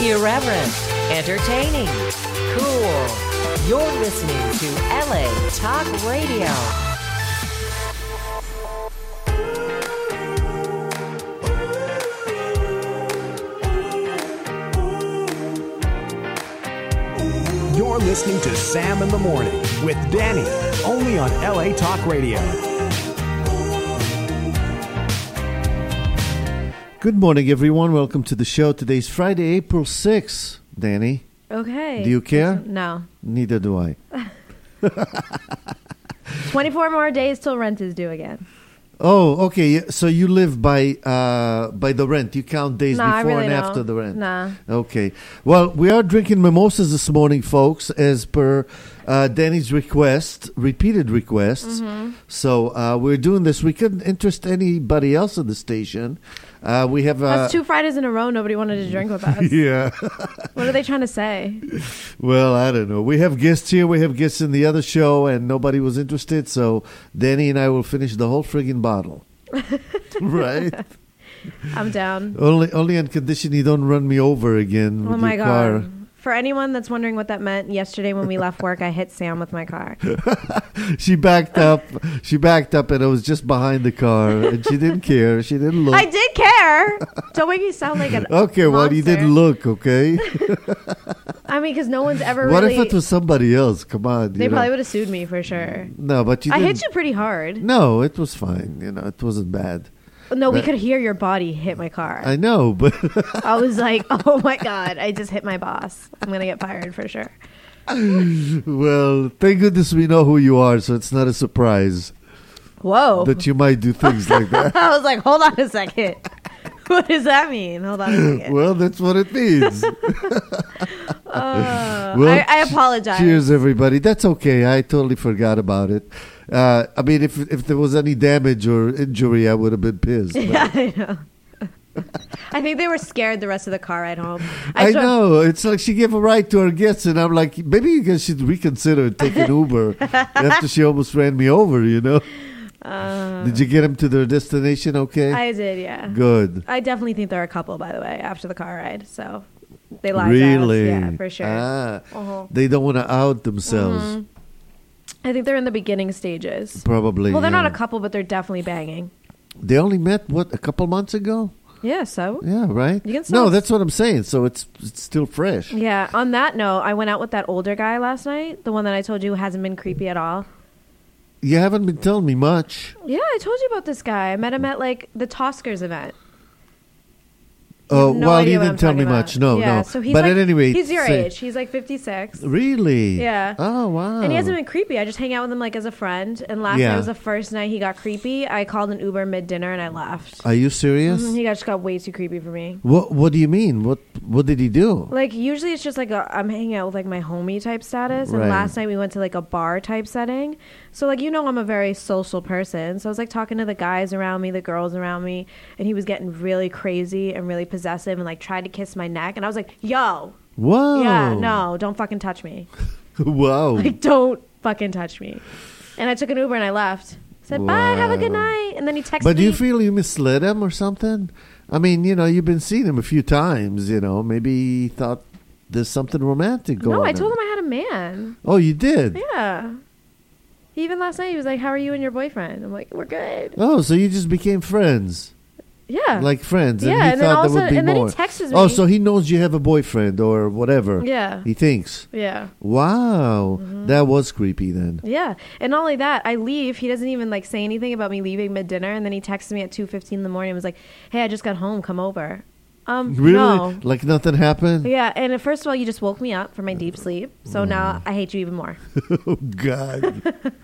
Irreverent, entertaining, cool. You're listening to LA Talk Radio. You're listening to Sam in the Morning with Danny, only on LA Talk Radio. Good morning, everyone. Welcome to the show. Today's Friday, April 6th. Danny, Okay. do you care? No. Neither do I. 24 more days till rent is due again. Oh, okay. So you live by the rent. You count days Nah, I before really and don't. after the rent. Nah. Okay. Well, we are drinking mimosas this morning, folks, as per Danny's request, repeated requests. Mm-hmm. So we're doing this. We couldn't interest anybody else in the station. We have That's 2 Fridays in a row nobody wanted to drink with us. yeah. What are they trying to say? Well, I don't know. We have guests here. We have guests in the other show, and nobody was interested. So Danny and I will finish the whole friggin' bottle. Right? I'm down. Only on condition you don't run me over again Oh with my your God. car. For anyone that's wondering what that meant, yesterday when we left work, I hit Sam with my car. She backed up. And I was just behind the car, and she didn't care. She didn't look. I did care. Don't make me sound like an Okay, well, you monster. didn't look, okay? I mean, because no one's ever What really... if it was somebody else? Come on. They probably would have sued me for sure. No, but you I didn't. hit you pretty hard. No, it was fine. It wasn't bad. No, we But- could hear your body hit my car. I know, but I was like, oh my God, I just hit my boss. I'm going to get fired for sure. well, thank goodness we know who you are, so it's not a surprise Whoa. that you might do things like that. I was like, hold on a second. What does that mean? Hold on a second. Well, that's what it means. Well, I apologize. Cheers, everybody. That's okay. I totally forgot about it. I mean, if there was any damage or injury, I would have been pissed. but- Yeah, I know. I think they were scared the rest of the car ride home. I drove- know. It's like she gave a ride to her guests, and I'm like, maybe you guys should reconsider taking Uber after she almost ran me over, Did you get them to their destination okay? I did, yeah. Good. I definitely think they're a couple, by the way, after the car ride. So they lied Really? to us. Yeah, for sure. Ah, Uh-huh. they don't want to out themselves. Mhm. I think they're in the beginning stages. Probably. Well, they're yeah. not a couple, but they're definitely banging. They only met, a couple months ago? Yeah, so? Yeah, right? You can still- No, that's what I'm saying. So it's still fresh. Yeah, on that note, I went out with that older guy last night, the one that I told you hasn't been creepy at all. You haven't been telling me much. Yeah, I told you about this guy. I met him at the Toskers event. Oh, No well, idea you what didn't I'm tell me talking about. much. No, yeah, no. So he's But like, at any rate, he's your say- age. He's like 56. Really? Yeah. Oh, wow. And he hasn't been creepy. I just hang out with him as a friend. And last Yeah. night was the first night he got creepy. I called an Uber mid-dinner and I left. Are you serious? He just got way too creepy for me. What do you mean? What did he do? Usually it's just I'm hanging out with my homie type status. And Right. last night we went to a bar type setting. So I'm a very social person. So I was talking to the guys around me, the girls around me. And he was getting really crazy and really possessive and tried to kiss my neck. And I was like, yo. Whoa. Yeah, no, don't fucking touch me. Wow. Don't fucking touch me. And I took an Uber and I left. Said, bye, have a good Wow. night. And then he texted But do me. you feel you misled him or something? I mean, you've been seeing him a few times, Maybe he thought there's something romantic going on. No, I told him I had a man. Oh, you did? Yeah. Even last night, he was like, how are you and your boyfriend? I'm like, we're good. Oh, so you just became friends. Yeah. Like friends. Yeah, And he and then thought also- there would be and then he more. texts Oh, me. so he knows you have a boyfriend or whatever. Yeah. He thinks. Yeah. Wow. Mm-hmm. That was creepy then. Yeah. And not only that, I leave. He doesn't even say anything about me leaving mid-dinner. And then he texts me at 2:15 in the morning and was like, hey, I just got home. Come over. Really? No. Like nothing happened? Yeah. And first of all, you just woke me up from my deep sleep. So now I hate you even more. Oh, God.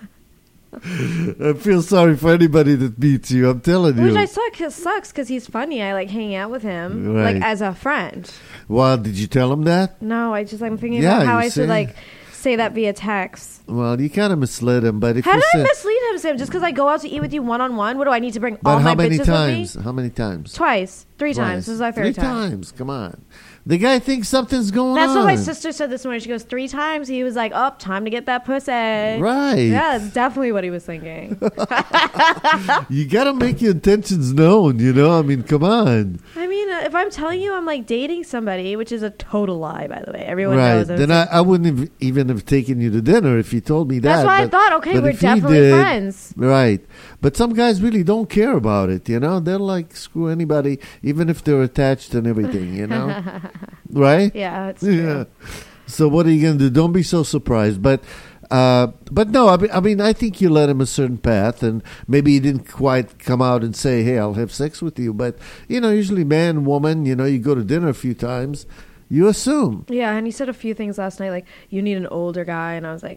I feel sorry for anybody that meets you. I'm telling you. Which sucks because he's funny. I hang out with him Right. as a friend. Well, did you tell him that? No, I'm thinking Yeah, about how you I should say. say that via text. Well, you kind of misled him, but if How you did I said, mislead him, Sam? Just because I go out to eat with you one-on-one? What do I need to bring but all how my many bitches times? with me? How many times? Twice. Three Twice. times. This is our third Three time. times. Come on. The guy thinks something's going That's on. what my sister said this morning. She goes, 3 times. He was like, oh, time to get that pussy. Right. Yeah, that's definitely what he was thinking. You got to make your intentions known, I mean, come on. I mean, if I'm telling you I'm like dating somebody, which is a total lie, by the way, everyone Right. knows. Then I wouldn't have even have taken you to dinner if you told me that. That's why I but- thought, okay, but we're if he definitely did- friends. Right. But some guys really don't care about it, you know? They're like, screw anybody, even if they're attached and everything, you know? Right? Yeah, it's true. Yeah. So what are you going to do? Don't be so surprised. But no, I mean, I think you led him a certain path, and maybe he didn't quite come out and say, hey, I'll have sex with you. But, you know, usually man, woman, you know, you go to dinner a few times, you assume. Yeah, and he said a few things last night, like, you need an older guy, and I was like,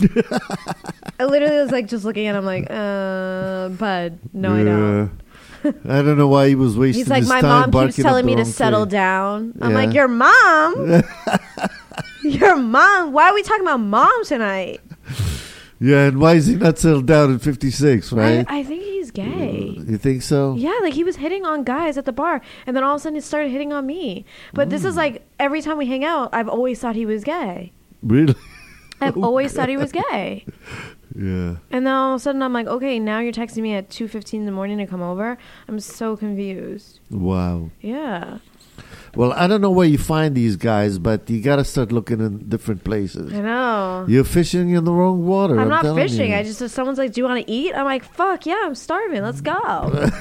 I literally was like just looking at him like, bud, no, I don't. I don't know why he was wasting He's like, his my time mom keeps barking up telling the me to wrong settle tree. down. I'm Yeah. like, your mom? Your mom? Why are we talking about mom tonight? Yeah, and why is he not settled down at 56, right? I think he's gay. You think so? Yeah, like he was hitting on guys at the bar, and then all of a sudden he started hitting on me. But this is like every time we hang out, I've always thought he was gay. Really? I've always thought he was gay. Yeah. And then all of a sudden I'm like, okay, now you're texting me at 2:15 in the morning to come over. I'm so confused. Wow. Yeah. Well, I don't know where you find these guys, but you got to start looking in different places. I know. You're fishing in the wrong water. I'm not telling fishing. you. I just, if someone's like, do you want to eat? I'm like, fuck yeah, I'm starving. Let's go.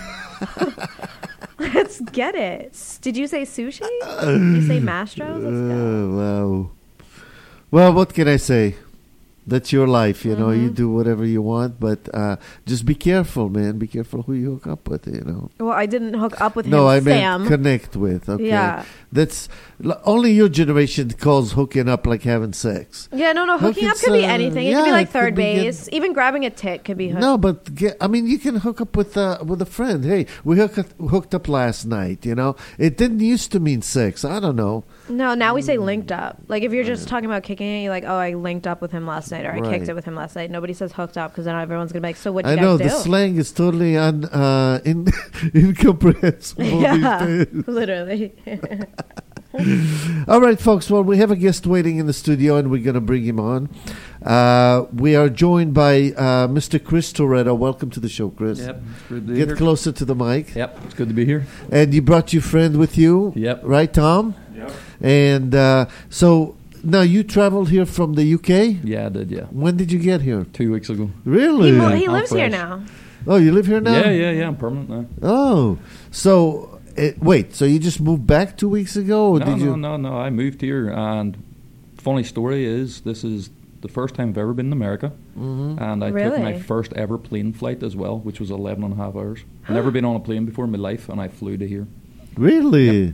Let's get it. Did you say sushi? Did you say Mastros? Let's go. Wow. Well, what can I say? That's your life, you know. Mm-hmm. You do whatever you want, but just be careful, man. Be careful who you hook up with, you know. Well, I didn't hook up with him, No, I Sam. meant connect with. Okay. Yeah. That's only your generation calls hooking up like having sex. Yeah, no, hooking up Hooking's, could be anything. It could be yeah, like it third could be base. Even grabbing a tit could be hooked. No, but I mean, you can hook up with a friend. Hey, we hooked up last night. You know, it didn't used to mean sex. I don't know. No, now we say linked up. Like if you're just talking about kicking it, you're like, oh, I linked up with him last night, or I Right. kicked it with him last night. Nobody says hooked up because then everyone's gonna be like, so what? You I guys know do? the slang is totally incomprehensible. Yeah, these days. literally. All right, folks. Well, we have a guest waiting in the studio, and we're going to bring him on. We are joined by Mr. Chris Toretto. Welcome to the show, Chris. Yep, it's good to be Get here. closer to the mic. Yep, it's good to be here. And you brought your friend with you. Yep. Right, Tom? Yep. And so now you traveled here from the UK? Yeah, I did, yeah. When did you get here? 2 weeks ago. Really? He I'm lives here fresh. now. Oh, you live here now? Yeah, I'm permanent now. Oh, so wait, so you just moved back 2 weeks ago? Or did you? No, I moved here, and funny story is, this is the first time I've ever been in America, and I took my Really? first ever plane flight as well, which was 11 and a half hours. I've never been on a plane before in my life, and I flew to here. Really?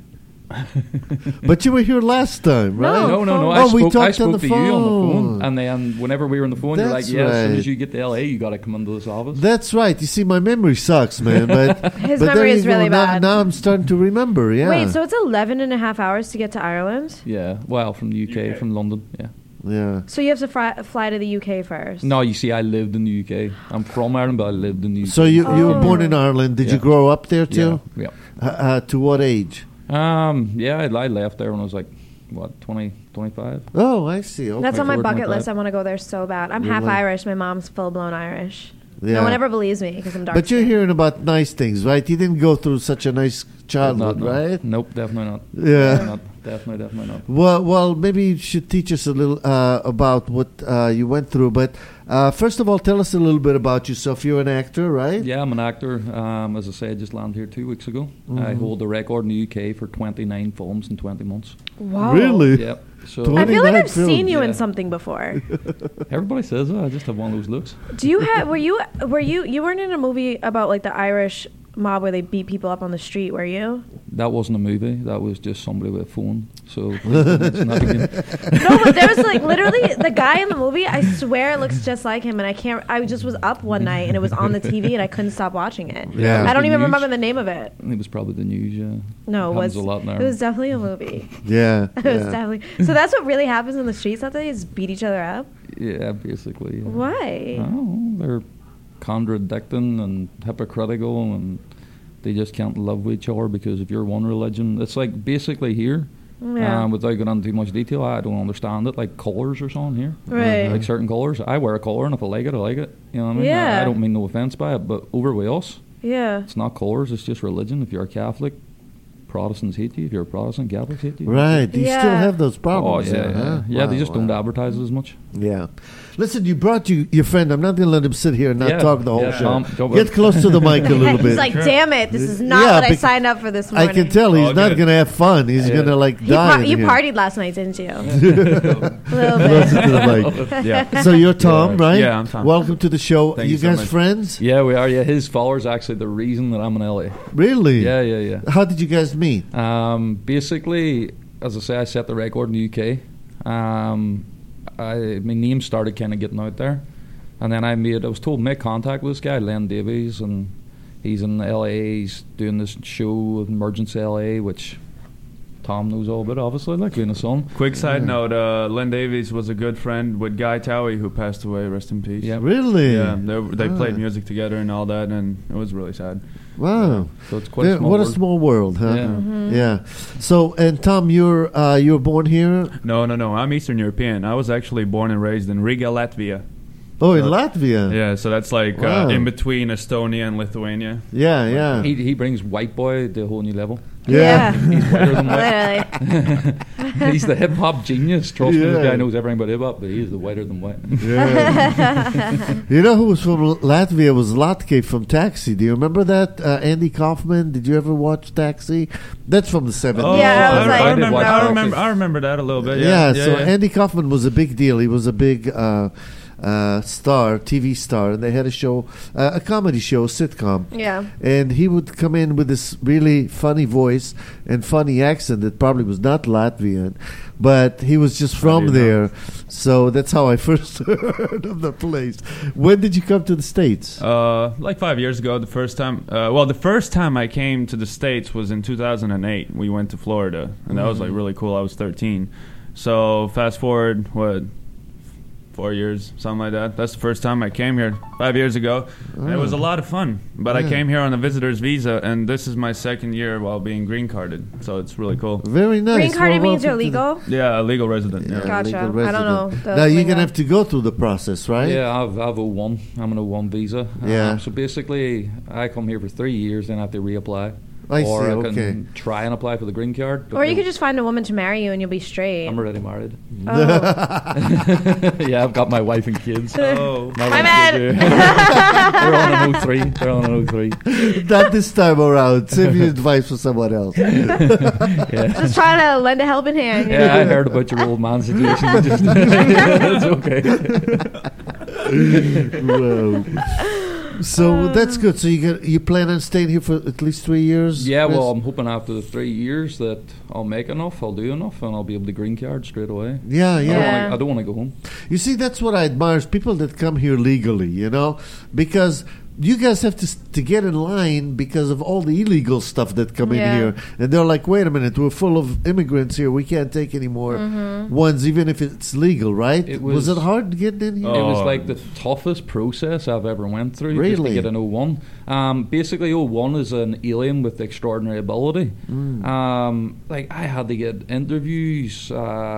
But you were here last time, right? No. Oh, we I talked on spoke the to you on the phone. phone, and then whenever we were on the phone, you're like, That's yeah, as soon right. as you get to LA, you got to come into this office. That's right. You see, my memory sucks, man. But His but there memory you is go. really Now- bad. Now I'm starting to remember. Yeah. Wait, so it's 11 and a half hours to get to Ireland? Yeah, well, from the UK, from London, yeah. Yeah. So you have to fly to the UK first? No, you see, I lived in the UK. I'm from Ireland, but I lived in the UK. So you were born in Oh. Ireland. Did you Yeah. grow up there too? Yeah. To what age? Yeah, I left there when I was like, what, 20, 25? Oh, I see. Okay. That's on my 24, bucket 25. list. I want to go there so bad. I'm half Really? Irish. My mom's full-blown Irish. Yeah. No one ever believes me because I'm dark. But you're hearing about nice things, right? You didn't go through such a nice childhood, No. right? Nope, definitely not. Yeah. Definitely not. Well, maybe you should teach us a little about what you went through. But first of all, tell us a little bit about yourself. You're an actor, right? Yeah, I'm an actor. As I said, I just landed here 2 weeks ago. I Mm-hmm. hold the record in the UK for 29 films in 20 months. Wow. Really? Yep. So I feel like 29 I've seen films. you in Yeah. something before. everybody says that. I just have one of those looks. Do you have? Were you weren't in a movie about like the Irish mob where they beat people up on the street? Were you? That wasn't a movie. That was just somebody with a phone. So it's not again. No, but there was like literally the guy in the movie. I swear it looks just like him, and I can't. I just was up one night and it was on the TV, and I couldn't stop watching it. Yeah. I don't The even news. remember the name of it. It was probably the news. Yeah. No, it Happens was. a lot now. It was definitely a movie. Yeah. It was yeah. definitely. So that's what really happens in the streets out there. They just beat each other up. Yeah, basically. Yeah. Why? Oh, they're contradicting and hypocritical, and they just can't love each other because if you're one religion, it's like basically here. Yeah. Without going into too much detail, I don't understand it. Like colours or something here, Right. like certain colours. I wear a colour, and if I like it, I like it. You know what I mean? Yeah. I don't mean no offence by it, but over with us, Yeah. it's not colours. It's just religion. If you're a Catholic, Protestants hate you. If you're a Protestant, Catholics hate you. Right. You Yeah. still have those Oh problems. yeah, there, huh? yeah. They Wow, just don't wow. advertise it as much. Yeah. Listen, you brought your friend. I'm not going to let him sit here and not Yeah, talk the whole yeah, show. Tom, don't Get worry. close to the mic a little bit. He's like, damn it, this is not Yeah, what I bec- signed up for this I morning. can tell he's All not good. going to have fun. He's Yeah. going to like die. in You here. partied last night, didn't you? A little Closer bit. to the mic. Yeah. So you're Tom, Yeah. right? Yeah, I'm Tom. Welcome to the show. Thank you you so guys much. friends? Yeah, we are. Yeah, his followers actually the reason that I'm in LA. Really? Yeah, yeah, yeah. How did you guys meet? Basically, as I say, I set the record in the UK. My name started kind of getting out there, and then I was told make contact with this guy, Len Davies, and he's in LA. He's doing this show, Emergency LA, which Tom knows all about, obviously, like being a son. Quick side note: Len Davies was a good friend with Guy Towie, who passed away. Rest in peace. Yeah. Really? Yeah, they Ah. played music together and all that, and it was really sad. Wow. So it's quite a small What a world. small world, huh? Yeah. Yeah. So, and Tom, you're born here? No. I'm Eastern European. I was actually born and raised in Riga, Latvia. Oh, in Latvia. Yeah, so that's like Wow. in between Estonia and Lithuania. Yeah, yeah. He brings white boy to a whole new level. Yeah. He's whiter than white. Literally. He's the hip hop genius. Trust me, this Yeah. guy knows everything about hip hop, but he's the whiter than white. Yeah. You know who was from Latvia was Latke from Taxi. Do you remember that? Andy Kaufman. Did you ever watch Taxi? That's from the 70s. Oh, Yeah, I was like- I I did watch remember. Taxi. I remember that a little bit. Yeah, Yeah, so yeah. Andy Kaufman was a big deal. He was a big star, TV star, and they had a show, a comedy show, sitcom. Yeah. And he would come in with this really funny voice and funny accent that probably was not Latvian, but he was just from didn't know. there. So that's how I first heard of the place. When did you come to the States? Like 5 years ago, the first time. The first time I came to the States was in 2008. We went to Florida, and that was like really cool. I was 13. So fast forward, 4 years, something like that. That's the first time I came here 5 years ago. And it was a lot of fun. But I Yeah. came here on a visitor's visa, and this is my second year while being green carded. So it's really cool. Very nice. Green card Well, means you're welcome to legal? Yeah, a legal resident. the- Yeah. Gotcha. legal I don't resident. know the Now you're lingo. gonna have to go through the process, right? Yeah, I've O1. I'm an O1 visa. Yeah. So basically, I come here for 3 years, then I have to reapply. I or see, I okay. can try and apply for the green card. but Or you no, could just find a woman to marry you and you'll be straight. I'm already married. Oh. Yeah, I've got my wife and kids. Oh. My My wife bad. is, They're on an 03. They're on an 03. Not this time around. Save your advice for someone else. Yeah. Just trying to lend a helping hand. you Yeah, know? I heard about your old man situation. It's okay. Whoa. So that's good. So you plan on staying here for at least 3 years? Yeah, Chris? well, I'm hoping after the 3 years that I'll make enough, I'll do enough, and I'll be able to green card straight away. Yeah, yeah. Yeah. I don't want to go home. You see, that's what I admire is people that come here legally, because you guys have to get in line because of all the illegal stuff that come in Yeah. here. And they're like, wait a minute, we're full of immigrants here. We can't take any more ones, even if it's legal, right? It was was- it hard getting in here? It was Oh. like the toughest process I've ever went through just Really? to get an O1. Basically, O1 is an alien with extraordinary ability. Like I had to get interviews,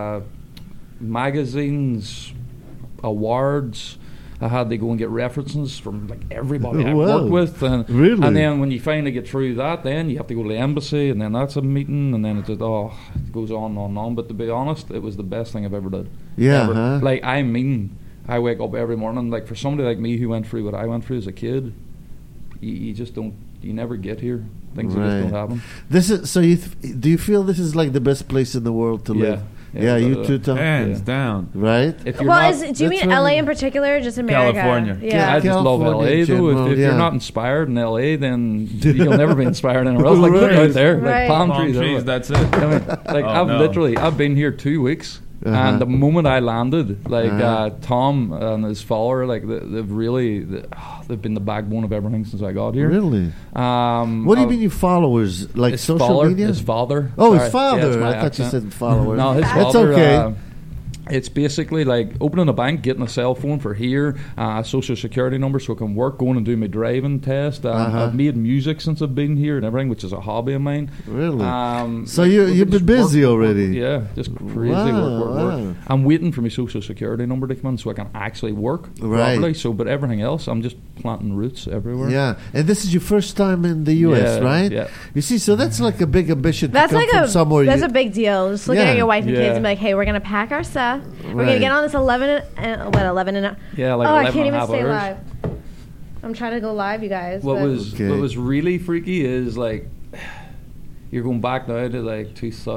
magazines, awards. I had to go and get references from like everybody I Wow. worked with, and, Really? and then when you finally get through that, then you have to go to the embassy, and then that's a meeting, and then it just it goes on and on. But to be honest, it was the best thing I've ever done. Yeah, Ever. huh? Like I wake up every morning. Like for somebody like me who went through what I went through as a kid, you just don't. You never get here. Things that just Right. don't happen. This is so. Do you feel this is like the best place in the world to live? Yeah, you too, Tom. Hands Yeah. down. Right? If you're Well, not, do you that's mean what LA I- in particular, or just America? California. Yeah. I just love California in LA though. general, If yeah. you're not inspired in LA, then you'll never be inspired anywhere else. Like look Right. out there, Right. like palm Palm trees. trees, everywhere. that's it. I mean, like Oh, no. I've been here 2 weeks, Uh-huh. and the moment I landed, like Uh-huh. Tom and his follower, like they've been the backbone of everything since I got here. Really? What do you mean, your followers? Like his social father, media? His father. Oh, Sorry. his father. Yeah, it's my I thought you accent. said followers. No, his That's father. okay. It's basically like opening a bank, getting a cell phone for here, social security number so I can work, going and do my driving test. I've made music since I've been here and everything, which is a hobby of mine. Really? So you've been busy already? Yeah, just crazy work. I'm waiting for my social security number to come in so I can actually work properly. So, but everything else, I'm just planting roots everywhere. Yeah, and this is your first time in the U.S., right? Yeah. You see, so that's like a big ambition That's to come like from somewhere. That's a big deal. Just looking at your wife and kids and be like, hey, we're going to pack our stuff. We're going to get on this 11 and Yeah, like 11 I can't and a even half stay hours. live. I'm trying to go live, you guys. What was really freaky is like you're going back now to like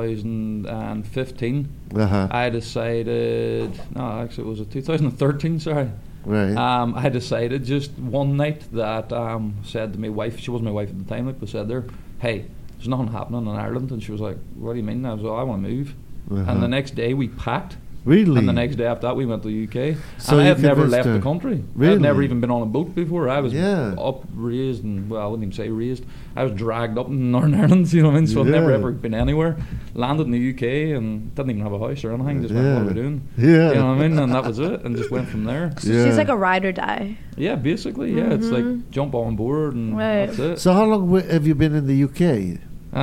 2015. I decided actually it was 2013. Sorry. Right. I decided just one night that said to my wife, she wasn't my wife at the time, but said there, hey, there's nothing happening in Ireland, and she was like, what do you mean? I was like, I want to move. And the next day we packed. Really? And the next day after that we went to the UK. So and I you had never convinced left her. the country. Really? I'd never even been on a boat before. I was Yeah. up, raised, and well, I wouldn't even say raised. I was dragged up in Northern Ireland, you know what I mean? So I've never Yeah. ever been anywhere. Landed in the UK and didn't even have a house or anything. Just went, Yeah. what are we doing? Yeah. You know what I mean? And that was it. And just went from there. So she's like a ride or die. Yeah, basically, yeah. It's like jump on board and Right. that's it. So how long have you been in the UK?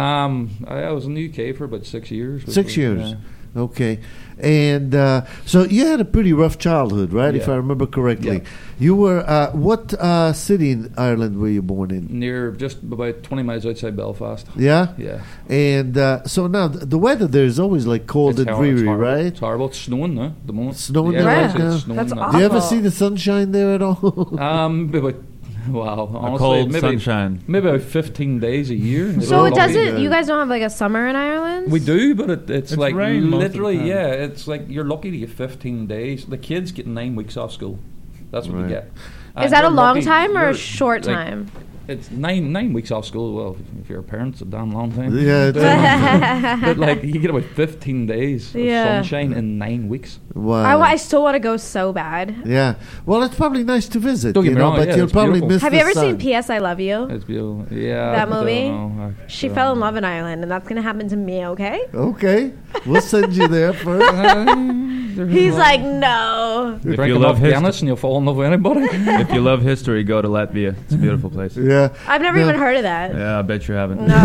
I was in the UK for about 6 years. 6 years. Yeah. Okay. And so you had a pretty rough childhood, right? If Yeah. I remember correctly. Yeah. You were, what city in Ireland were you born in? Near just about 20 miles outside Belfast. Yeah? Yeah. And so now the weather there is always like cold and It's dreary, horrible. right? It's horrible. It's snowing now at the moment. Snowing yeah, there it's right now? snowing That's now. Do you ever awful. see the sunshine there at all? About, wow, honestly, A cold maybe, sunshine. maybe about 15 days a year. So it Lucky. doesn't. You guys don't have like a summer in Ireland? We do, but it's like rain most of the literally, time. yeah. It's like you're lucky to get 15 days. The kids get 9 weeks off school. That's what Right. you get. Is that a you're long lucky- time or a you're, short like, time? It's nine weeks off school. Well, if you're a parent, it's a damn long time. Yeah, it's- But like you get about 15 days of Yeah. sunshine in 9 weeks. wow. I still want to go so bad. Yeah. Well, it's probably nice to visit, Don't get you me know, wrong, but yeah, you'll it's probably beautiful. miss Have the you ever sun. seen P.S. I Love You? It's beautiful. Yeah. That I don't movie? know. She fell in love in Ireland, and that's gonna happen to me. Okay? Okay. We'll send you there first. He's like, no. If Drink you enough love history, Guinness and you'll fall in love with anybody. if you love history, go to Latvia. It's a beautiful place. Yeah. I've never even heard of that. Yeah, I bet you haven't. No,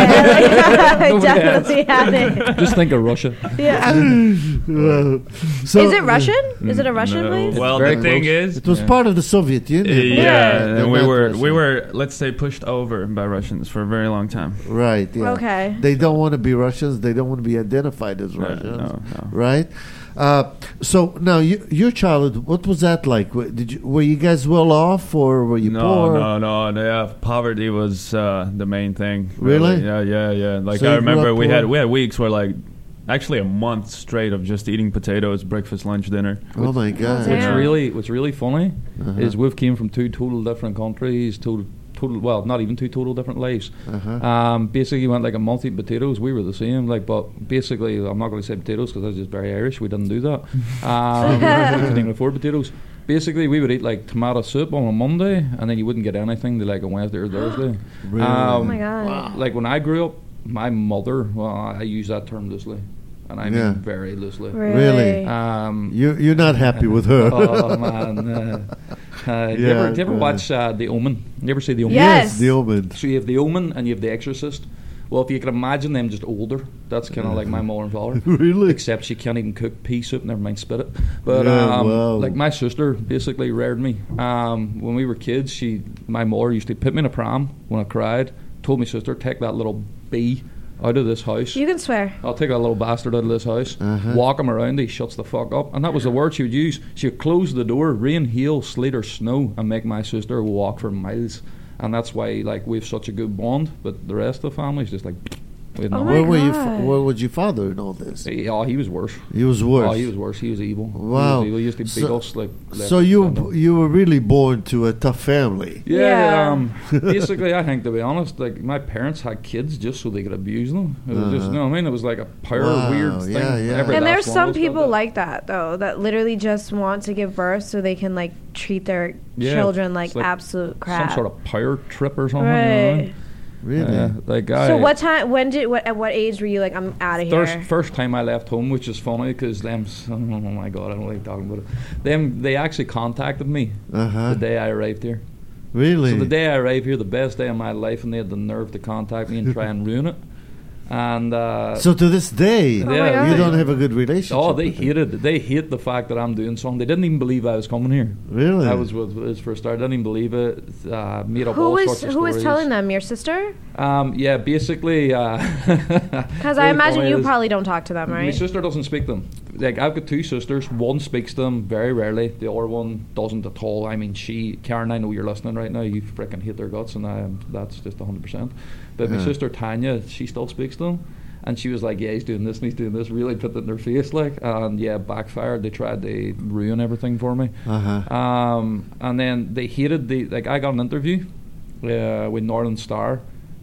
I Nobody definitely haven't. Just think of Russia. Yeah. So, Is it Russian? Is it a Russian No. place? Well, Very the thing close. is, It was part of the Soviet Union. yeah, They're and we not were Russian. let's say pushed over by Russians for a very long time. Right. Yeah. Okay. They don't want to be Russians. They don't want to be identified as Russians. No. Right. So now your childhood, what was that like? Were you guys well off, or were you poor? No. Yeah, poverty was the main thing. Really? Yeah. Like So I you grew remember up we poor? had weeks where like actually a month straight of just eating potatoes, breakfast, lunch, dinner. Oh my God. Damn. What's really funny is we've came from two total different countries, total well, not even two total different lives. Basically went like a month eating potatoes. We were the same, like, but basically I'm not going to say potatoes because that's just very Irish. We didn't do that. We couldn't even afford potatoes. Basically, we would eat like tomato soup on a Monday, and then you wouldn't get anything till like a Wednesday or Thursday. Really? Oh my God. Like when I grew up, my mother, well, I use that term loosely, and I Yeah. mean very loosely. Really? You're not happy with her. Oh man! Do you ever watch The Omen? You ever see The Omen? Yes. The Omen. So you have The Omen and you have The Exorcist. Well, if you can imagine them just older, that's kind of like my mother and father. Really? Except she can't even cook pea soup, never mind spit it. But Yeah, wow. like my sister basically reared me. When we were kids, my mother used to put me in a pram when I cried. Told my sister, take that little bee out of this house. You can swear. I'll take that little bastard out of this house, walk him around, he shuts the fuck up. And that was the word she would use. She would close the door, rain, hail, sleet or snow, and make my sister walk for miles. And that's why like we have such a good bond, but the rest of the family is just like we had Oh no- my Where were you? God. Where was your father in all this? Oh, he was worse. He was worse. Oh, he was worse. He was evil. Wow. He used to beat So- us like. left So and you center. you were really born to a tough family. Yeah. Basically, I think to be honest, like my parents had kids just so they could abuse them. It was just, you know what I mean? It was like a power Wow, weird thing. yeah, yeah. Every And last there's one some of us got people that. like that though, that literally just want to give birth so they can like treat their Yeah, children it's like like absolute crap. some sort of power trip or something. You know what I Right. mean? Really? Like So what time? At what age were you like, I'm out of here? First time I left home, which is funny because them. Oh my God, I don't like talking about it. They actually contacted me the day I arrived here. Really? So the day I arrived here, the best day of my life, and they had the nerve to contact me and try and ruin it. And so to this day, my yeah, you God. don't have a good relationship. oh, they with them. hated it. They hate the fact that I'm doing something. They didn't even believe I was coming here. Really? I was with his first start. Didn't even believe it. Made up Who all was sorts of who was stories. telling them? Your sister? Yeah, basically. Because I imagine you probably don't talk to them, My right? sister doesn't speak them. Like I've got two sisters. One speaks them very rarely. The other one doesn't at all. I mean, Karen, I know you're listening right now. You freaking hate their guts, and that's just 100%. But my sister Tanya, she still speaks them. And she was like, yeah, he's doing this and he's doing this. Really put it in their face, like. And yeah, backfired. They tried to ruin everything for me. And then they hated I got an interview with Northern Star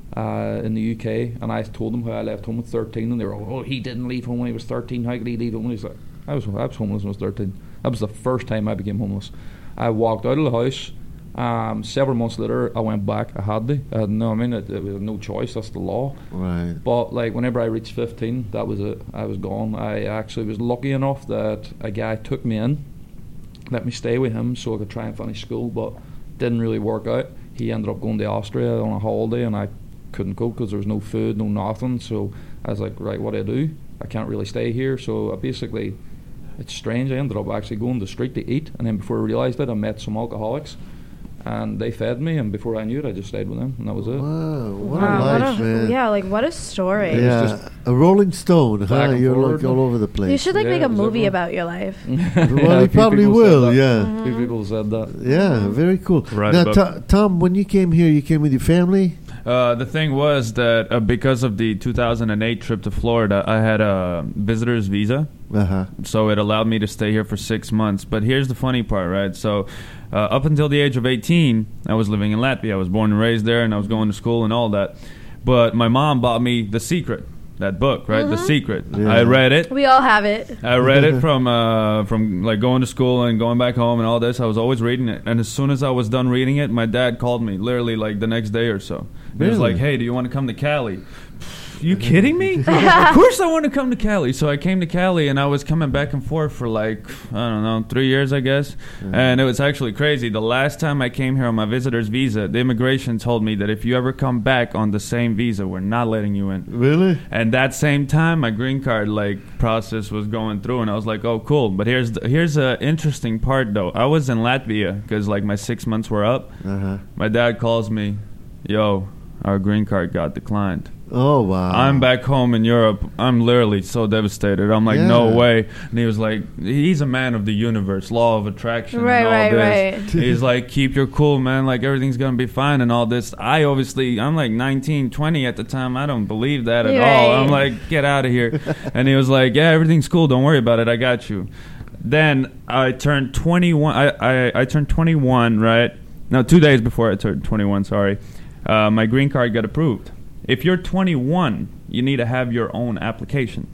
in the UK, and I told them how I left home at 13, and they were, oh, he didn't leave home when he was 13. How could he leave home when he was like, I was homeless when I was 13. That was the first time I became homeless. I walked out of the house. Several months later, I went back. I had to. It was no choice. That's the law. Right. But like whenever I reached 15, that was it. I was gone. I actually was lucky enough that a guy took me in, let me stay with him so I could try and finish school, but didn't really work out. He ended up going to Austria on a holiday, and I couldn't go because there was no food, no nothing. So I was like, right, what do I do? I can't really stay here. So I basically, it's strange. I ended up actually going to the street to eat, and then before I realised it, I met some alcoholics. And they fed me, and before I knew it, I just stayed with them, and that was it. Wow, what Wow, a life, man. yeah, like what a story. Yeah, a Rolling Stone, huh? back and You're forward. like all over the place. You should like Yeah, make a it was movie everywhere. about your life. Well, he A few probably people said will, that. yeah. A few people said that. Yeah, very cool. Right, Now, but- Tom, when you came here, you came with your family? The thing was that because of the 2008 trip to Florida, I had a visitor's visa. Uh-huh. So it allowed me to stay here for 6 months. But here's the funny part, right? So up until the age of 18, I was living in Latvia. I was born and raised there, and I was going to school and all that. But my mom bought me The Secret, that book, right? The Secret. Yeah. I read it. We all have it. I read it from like going to school and going back home and all this. I was always reading it, and as soon as I was done reading it, my dad called me literally like the next day or so. He was Really? like, "Hey, do you want to come to Cali?" You kidding me? Of course I want to come to Cali. So I came to Cali, and I was coming back and forth for like, I don't know, 3 years, I guess. And it was actually crazy. The last time I came here on my visitor's visa, the immigration told me that if you ever come back on the same visa, we're not letting you in. Really? And that same time, my green card process was going through, and I was like, "Oh, cool." But here's a interesting part, though. I was in Latvia because like my 6 months were up. Uh-huh. My dad calls me, "Yo, our green card got declined." Oh, wow. I'm back home in Europe. I'm literally so devastated. I'm like, no Yeah. way. And he was like, he's a man of the universe, law of attraction, Right, and all right, this. right. He's like, keep your cool, man. Like, everything's going to be fine and all this. I'm like 19, 20 at the time. I don't believe that at all. Right. I'm like, get out of here. And he was like, yeah, everything's cool. Don't worry about it. I got you. Then I turned 21. I turned 21, right? No, 2 days before I turned 21, sorry. My green card got approved. If you're 21, you need to have your own application.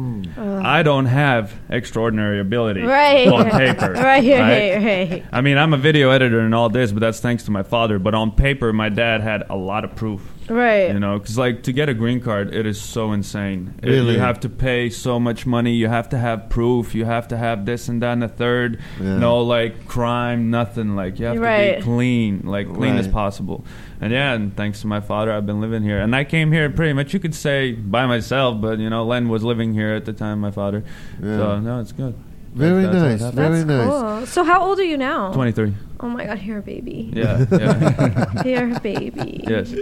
I don't have extraordinary ability Right. on paper. Right. I mean, I'm a video editor and all this, but that's thanks to my father. But on paper, my dad had a lot of proof. Right. You know, because like to get a green card, it is so insane. Really? You have to pay so much money. You have to have proof. You have to have this and that and the third. Yeah. No, like crime, nothing. Like you have to Right. be clean, like clean as Right. possible. And yeah, and thanks to my father, I've been living here. And I came here pretty much, you could say, by myself. But you know, Len was living here at the time. My father. Yeah. So no, it's good. Very That's how it nice. happened. Very That's nice. cool. So how old are you now? 23. Oh my God, you're a baby. Yeah. Yeah. You're a baby. Yes.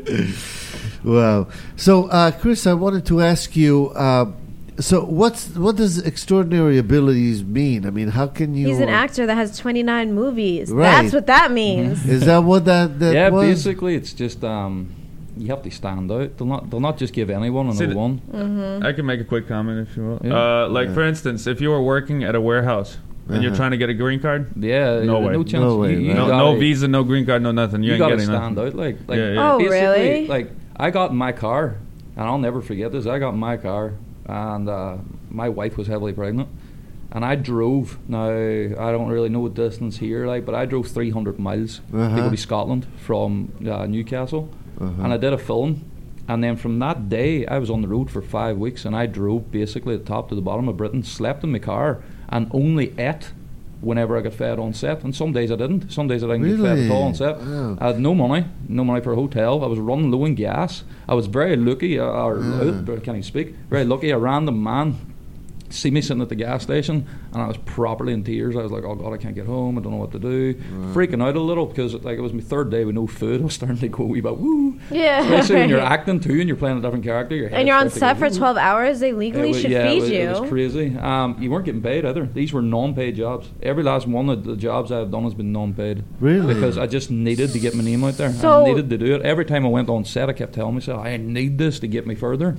Wow. So, Chris, I wanted to ask you. So, what does extraordinary abilities mean? I mean, how can you? He's an actor that has 29 movies. Right. That's what that means. Is that what that Yeah, was? basically, it's just you have to stand out. They'll not just give anyone See, an one. I can make a quick comment if you will. Yeah. Like, for instance, if you were working at a warehouse and you're Uh-huh. trying to get a green card, Yeah, No way. no chance. No way, You right. no visa, no green card, no nothing. You, You ain't gotta getting stand nothing. out. Like Yeah, yeah. Oh, basically, really? Like I got in my car, and I'll never forget this. I got in my car, and my wife was heavily pregnant, and I drove. Now I don't really know the distance here, like, but I drove 300 miles Uh-huh. to go to Scotland from Newcastle, Uh-huh. and I did a film And then from that day, I was on the road for 5 weeks, and I drove basically the top to the bottom of Britain, slept in my car, and only ate whenever I got fed on set. And some days I didn't. Some days I didn't get fed at all on set. Oh. I had no money for a hotel. I was running low in gas. I was very lucky, I can't even speak, very lucky. A random man see me sitting at the gas station, and I was properly in tears. I was like, oh God, I can't get home, I don't know what to do. Freaking out a little, because like it was my third day with no food. I was starting to go a wee bit woo. Yeah. Especially when you're acting too and you're playing a different character. And you're on set for 12 hours. They legally should feed you. It was crazy. You weren't getting paid either. These were non-paid jobs. Every last one of the jobs I've done has been non-paid. Really? Because I just needed to get my name out there. So- I needed to do it. Every time I went on set, I kept telling myself, I need this to get me further.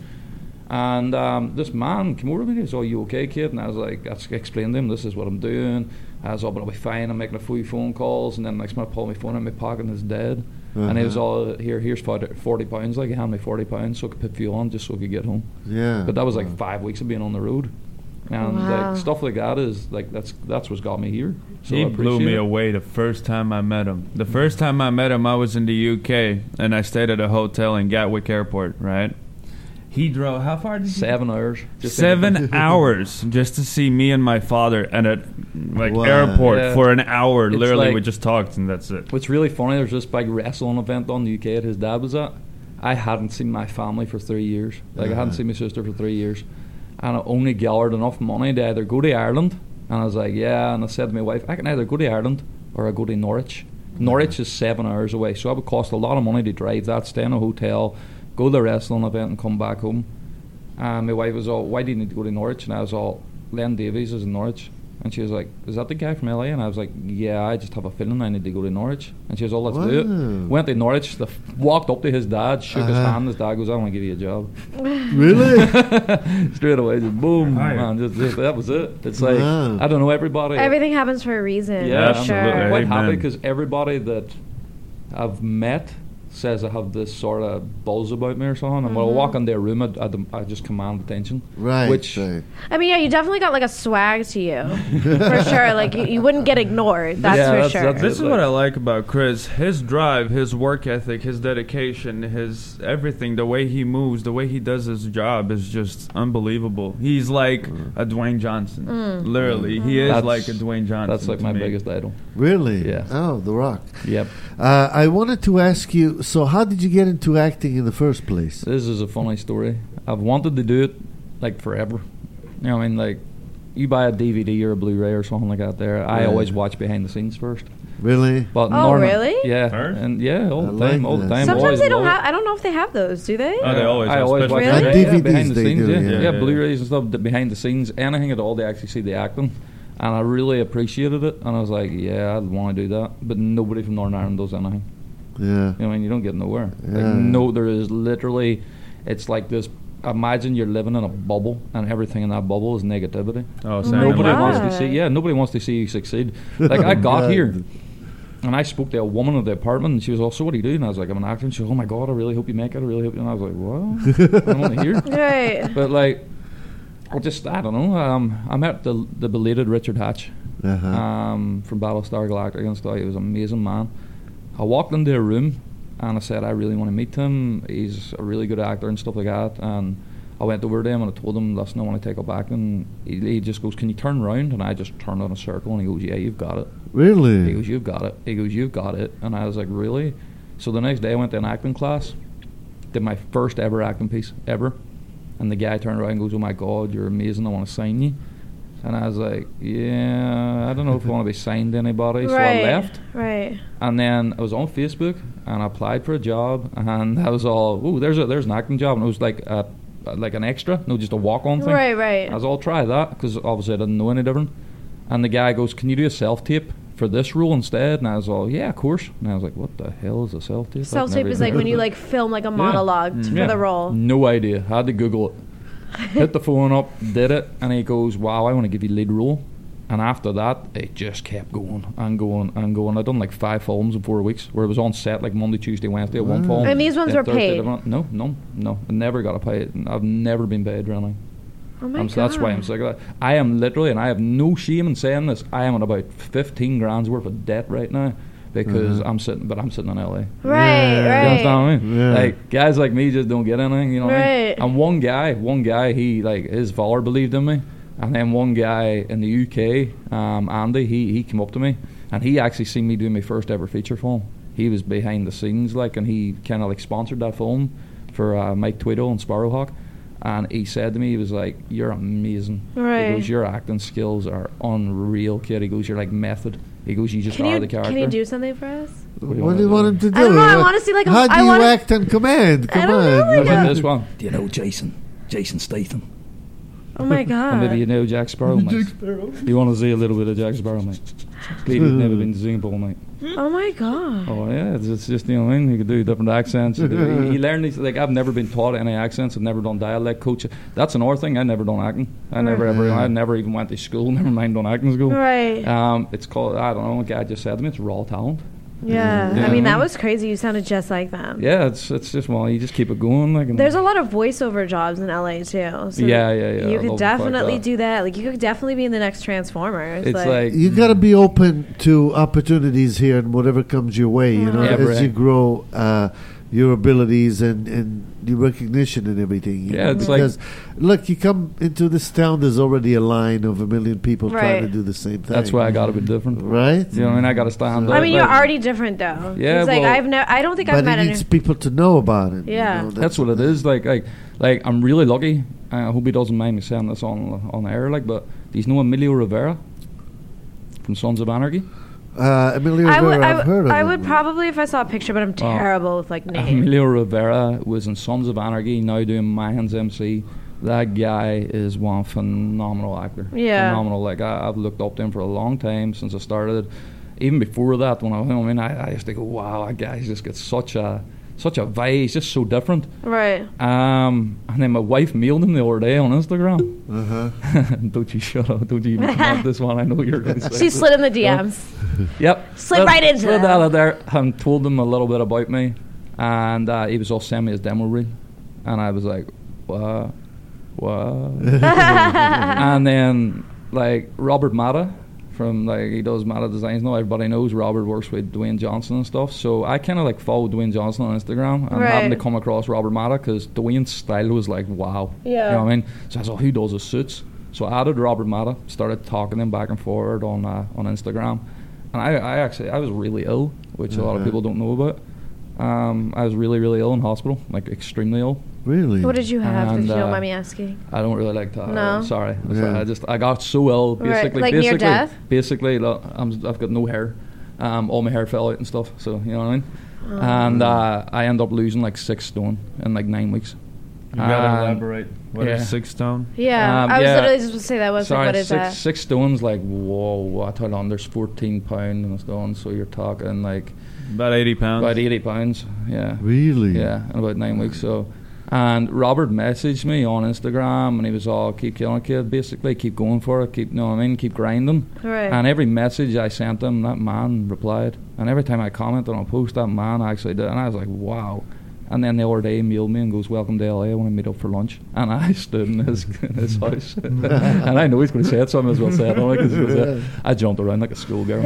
And this man came over to me and he said, "Oh, you okay, kid?" And I was like, I explained to him, this is what I'm doing. I was all, but I'll be fine. I'm making a few phone calls. And then next minute I pulled my phone out of my pocket and it's dead. And he was all, here's £40. Like, he handed me £40 so I could put fuel on just so I could get home. Yeah. But that was like 5 weeks of being on the road. And Wow. like, stuff like that is, like, that's what's got me here. So He I blew appreciate me it. away the first time I met him. The first time I met him, I was in the UK, and I stayed at a hotel in Gatwick Airport, right? He drove, how far did he 7 hours. Just 7 hours just to see me and my father at a Wow. airport Yeah. for an hour. It's Literally, like- we just talked and that's it. What's really funny, there's this big wrestling event on the UK that his dad was at. I hadn't seen my family for 3 years. Like, I hadn't seen my sister for 3 years. And I only gathered enough money to either go to Ireland, and I was like, yeah, and I said to my wife, I can either go to Ireland or I go to Norwich. Norwich is 7 hours away, so it would cost a lot of money to drive that, stay in a hotel, go to the wrestling event and come back home. And my wife was all, why do you need to go to Norwich? And I was all, Len Davies is in Norwich. And she was like, is that the guy from LA? And I was like, yeah, I just have a feeling I need to go to Norwich. And she was all, let's do Wow. it. Went to Norwich, walked up to his dad, shook his hand. His dad goes, I want to give you a job. Really? Straight away, just boom, Hired. man, just that was it. It's like, Wow. I don't know, everybody. Everything happens for a reason. Yeah, for absolutely. sure. I'm quite happy Amen. because everybody that I've met says I have this sort of buzz about me or something. And when I walk into a room, I just command attention. Right. Which right. I mean, yeah, you definitely got like a swag to you, for sure. Like you wouldn't get ignored. That's Yeah, for that's- sure. that's- This is what I like about Chris. His drive, his work ethic, his dedication, his everything, the way he moves, the way he does his job is just unbelievable. He's like a Dwayne Johnson. Literally. He is That's- like a Dwayne Johnson. That's like to my me. biggest idol. Really? Yeah. Oh, The Rock. Yep. I wanted to ask you, so how did you get into acting in the first place? This is a funny story. I've wanted to do it like forever. You know what I mean? Like, you buy a DVD or a Blu-ray or something like that there. I Yeah. always watch behind the scenes first. Really? But Oh, really? Yeah. First? And yeah, all I the like time, all the that. time. Sometimes always they don't love it. have. I don't know if they have those. Do they? Oh, they always I have always special watch Really? it. On Yeah, behind DVDs the they scenes, do, yeah. yeah. Yeah, Blu-rays and stuff, behind the scenes, anything at all to actually see the acting. And I really appreciated it, and I was like, yeah, I'd want to do that. But nobody from Northern Ireland does anything. Yeah. You know what I mean? You don't get nowhere. Like, Yeah. no, there is literally, it's like this, imagine you're living in a bubble, and everything in that bubble is negativity. Oh, my Sam. Nobody God. wants to see, nobody wants to see you succeed. Like, I got God. here, and I spoke to a woman at the apartment, and she was all, so what do you do? And I was like, I'm an actor. And she was, oh my God, I really hope you make it. I really hope you. And I was like, well, I want to hear. Right. But like, I don't know. I met the belated Richard Hatch Uh-huh. from Battlestar Galactica and stuff. He was an amazing man. I walked into a room and I said, I really want to meet him. He's a really good actor and stuff like that. And I went over to him and I told him, listen, I want to take it back. And he just goes, can you turn around? And I just turned on a circle and he goes, yeah, you've got it. He Really? goes, you've got it. He goes, you've got it. And I was like, really? So the next day I went to an acting class, did my first ever acting piece, ever. And the guy turned around and goes, oh my God, you're amazing, I want to sign you. And I was like, yeah, I don't know if I want to be signed to anybody. So I left. Right. And then I was on Facebook and I applied for a job. And I was all, ooh, there's an acting job. And it was like an extra, no, just a walk-on thing. Right. Right. I was all, try that, because obviously I didn't know any different. And the guy goes, can you do a self-tape for this role instead? And I was all, yeah, of course. And I was like, what the hell is a self-tape? I've Self tape never is even like heard when of you it. like film like a monologue for Yeah. the role. No idea. Had to Google it. Hit the phone up, did it, and he goes, wow, I want to give you lead role. And after that, it just kept going and going and going. I'd done like 5 films in 4 weeks, where it was on set like Monday, Tuesday, Wednesday at one film. And these ones then were Thursday, paid? different- No, no. I never got a pay. I've never been paid or anything. Oh my God. That's why I'm sick of that. I am literally, and I have no shame in saying this, I am at about 15 grand's worth of debt right now, because I'm sitting in LA. Right, Yeah. You right. understand what I mean? Yeah. Like guys like me just don't get anything, you know what I mean? Right. And one guy, he like his father believed in me, and then one guy in the UK, Andy, he came up to me, and he actually seen me doing my first ever feature film. He was behind the scenes, like, and he kind of like sponsored that film for Mike Tweedle and Sparrowhawk. And he said to me, he was like, "You're amazing." Right. He goes, "Your acting skills are unreal, kid." He goes, "You're like method." He goes, "You just Can are you the character." can you do something for us? What do you want him to do? I don't know, I wanna see, like, How do I you wanna- act on command? I Come don't know, on. like, Look at this one. Do you know Jason Statham? Oh my god. And maybe you know Jack Sparrow, mate. You want to see a little bit of Jack Sparrow, mate? Maybe you've never been to Singapore, mate. Oh my god. Oh yeah, it's just, you know what I mean. You can do different accents. You learn these. Like, I've never been taught any accents. I've never done dialect coach. That's another thing. I never done acting. I never even went to school. Never mind done acting school. Right. It's called, I don't know. A guy just said to me, it's raw talent. Yeah. Yeah. I mean, that was crazy. You sounded just like them. Yeah, it's just, well, you just keep it going. Like, and There's a lot of voiceover jobs in LA too. So Yeah. You I love could the fact definitely that. do that. Like, you could definitely be in the next Transformers. It's like You got to be open to opportunities here and whatever comes your way, you know, Yeah, as right. you grow your abilities and your recognition and everything. you Yeah, know, it's like- because, look, you come into this town, there's already a line of 1 million people trying Right. to do the same thing. that's why I got to be different. Right? You know what I mean? I got to stand So- out. I mean, like- you're already different though. Yeah, It's like well- I don't think I've But met it any. needs people to know about it. you Yeah. know, That's what it is. Like I'm really lucky. I hope he doesn't mind me saying this on air. Like, but do you know Emilio Rivera from Sons of Anarchy? Emilio I would, Rivera, I've heard of I him. would probably if I saw a picture, but I'm terrible with like names. Emilio Rivera was in Sons of Anarchy. Now doing Mayans MC. That guy is one phenomenal actor. Yeah. Phenomenal. Like, I've looked up to him for a long time since I started. Even before that, when I used to go, wow, that guy just gets such a vibe. He's just so different. Right. And then my wife mailed him the other day on Instagram. Uh-huh. Don't you shut up. Don't you even comment this one. I know you're going to say She this. slid in the DMs. Yep. Slid right into slid them. out of there and told them a little bit about me. And he was all sending me his demo reel. And I was like, what? And then, like, Robert Mata from, like, he does Mata Designs now. Everybody knows Robert works with Dwayne Johnson and stuff. So I kind of, like, followed Dwayne Johnson on Instagram and Right. happened to come across Robert Mata because Dwayne's style was like, wow. Yeah. You know what I mean? So I said, who does his suits? So I added Robert Mata, started talking to him back and forward on Instagram. And I was really ill, which a lot of people don't know about. I was really, really ill in hospital, like extremely ill. Really? What did you have? If And, you don't mind me asking. I don't really like to. No? Sorry. Yeah. I got so ill. Right, Basically, like near death? Basically, look, I've got no hair. All my hair fell out and stuff. So you know what I mean. Oh. And I end up losing like 6 stone in like 9 weeks. You gotta elaborate. What is yeah. 6 stone? Yeah, I was yeah. literally just going to say that. Sorry, What is that? 6 stones. Like, whoa, what? Hold on, there's 14 pound in a stone. So you're talking like About 80 pounds. about 80 pounds. Yeah. Really? Yeah, in about 9 weeks. So, and Robert messaged me on Instagram, and he was all, "Keep killing, kid. Basically, keep going for it. Keep, you know what I mean? Keep grinding." Right. And every message I sent him, that man replied. And every time I commented on a post, that man actually did. And I was like, "Wow." And then the other day, he mailed me and goes, "Welcome to LA. I want to meet up for lunch." And I stood in his house, and I know he's going to say it, so I might as well say it. Because I jumped around like a schoolgirl.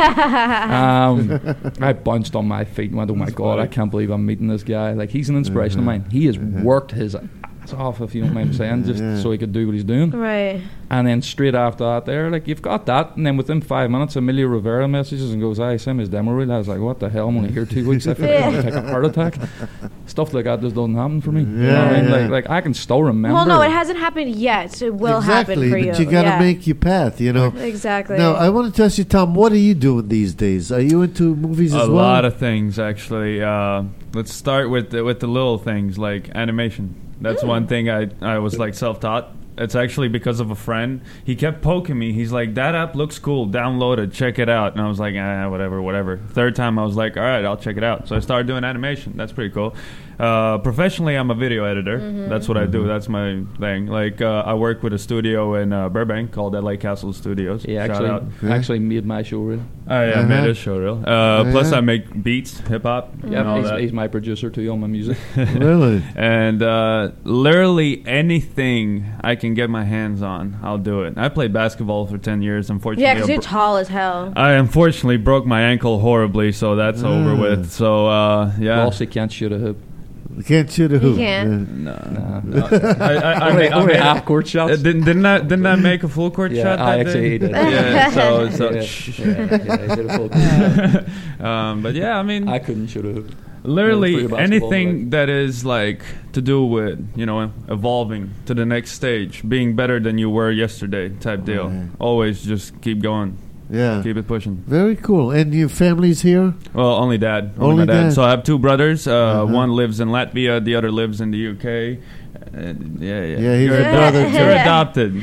I bounced on my feet and went, "Oh my God, I can't believe I'm meeting this guy." Like, he's an inspiration of mine. He has worked his ass off, if you don't mind me saying, just so he could do what he's doing. Right. And then straight after that, there, like, you've got that, and then within 5 minutes, Emilio Rivera messages and goes, "I send me his demo reel." I was like, "What the hell? I'm only here 2 weeks. I feel like I'm going to take a heart attack." Stuff like that just doesn't happen for me. You know what I mean? Like I can still remember. Well, no, it hasn't happened yet. It will happen for you. But you got to Yeah. make your path, you know. Exactly. Now, I wanted to ask you, Tom, what are you doing these days? Are you into movies as A well? lot of things, actually. Let's start with the little things like animation. That's one thing I was like self-taught. It's actually because of a friend. He kept poking me. He's like, "That app looks cool. Download it. Check it out." And I was like, whatever. Third time, I was like, "All right, I'll check it out." So I started doing animation. That's pretty cool. Professionally, I'm a video editor. That's what I do. That's my thing. Like, I work with a studio in Burbank called LA Castle Studios. He Shout out. actually made my show reel. I made a show reel. Plus, I make beats, hip hop. and all Yeah, that. he's my producer too on my music. Really? And literally anything I can get my hands on, I'll do it. I played basketball for 10 years. Unfortunately, Yeah, because you're tall as hell. I unfortunately broke my ankle horribly, so that's over with. So, yeah. Also, can't shoot a hoop. You can't shoot a hoop. can't. No. Nah. I only made- half court shots. didn't I make a full court Yeah, shot I that actually day? did. Yeah, so yeah, he did a full court shot. but yeah, I mean, I couldn't shoot a hoop. literally Never threw a basketball, anything that is like to do with evolving to the next stage, being better than you were yesterday type deal. Right. Always just keep going, Yeah. keep it pushing. Very cool. And your family's here? Well, only dad. Only my dad. dad. So I have two brothers. Uh-huh. One lives in Latvia, the other lives in the UK. Yeah. Yeah, he's You're a brother, too. You're adopted.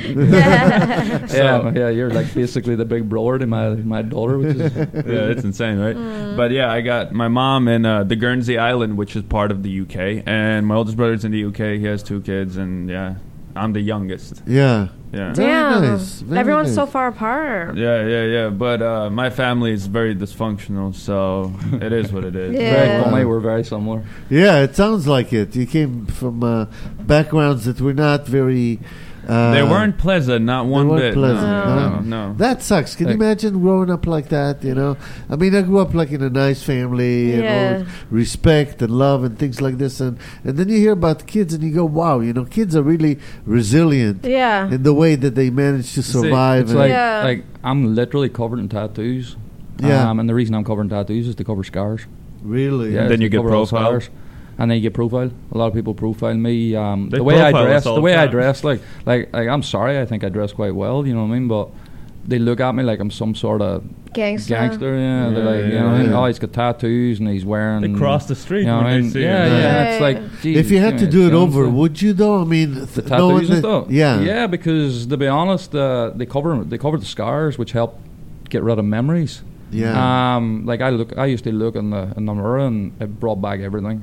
Yeah, you're like basically the big brother to my daughter, which is Yeah, it's insane, right? But yeah, I got my mom in the Guernsey Island, which is part of the UK, and my oldest brother's in the UK. He has 2 kids, and yeah, I'm the youngest. Yeah. Yeah. Very Damn. nice. Very Everyone's nice. so far apart. Yeah. But my family is very dysfunctional, so it is what it is. Yeah. very funny. We're very similar. Yeah, it sounds like it. You came from backgrounds that were not very... They weren't pleasant, not one weren't bit. pleasant, No. That sucks. Can you imagine growing up like that, I mean, I grew up like in a nice family and Yeah. always respect and love and things like this. And then you hear about kids and you go, wow, kids are really resilient Yeah. in the way that they manage to survive. It's and- like Yeah. like I'm literally covered in tattoos. Yeah. And the reason I'm covered in tattoos is to cover scars. really. Yeah, Then it's you to get cover all profiled. scars. And then you get profiled. A lot of people profile me. They The way I profile us dress, all the the way I time. dress, like I'm sorry, I think I dress quite well. You know what I mean? But they look at me like I'm some sort of Gangster. gangster. Yeah, they're like, yeah. oh, he's got tattoos and he's wearing. They cross the street You know when what I they mean? see Yeah, you. yeah. Right. It's like, geez, If you had to do it over, the would you though? I mean, tattoos knowing and that- stuff. Yeah. Yeah, because to be honest, they cover the scars, which help get rid of memories. Yeah. Like I used to look in the mirror and it brought back everything.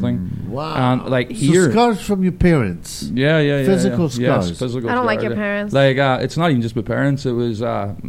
Wow. And like So here, scars from your parents. yeah, Physical Yes, scars. physical I don't like scars, your yeah. parents. Like it's not even just my parents. It was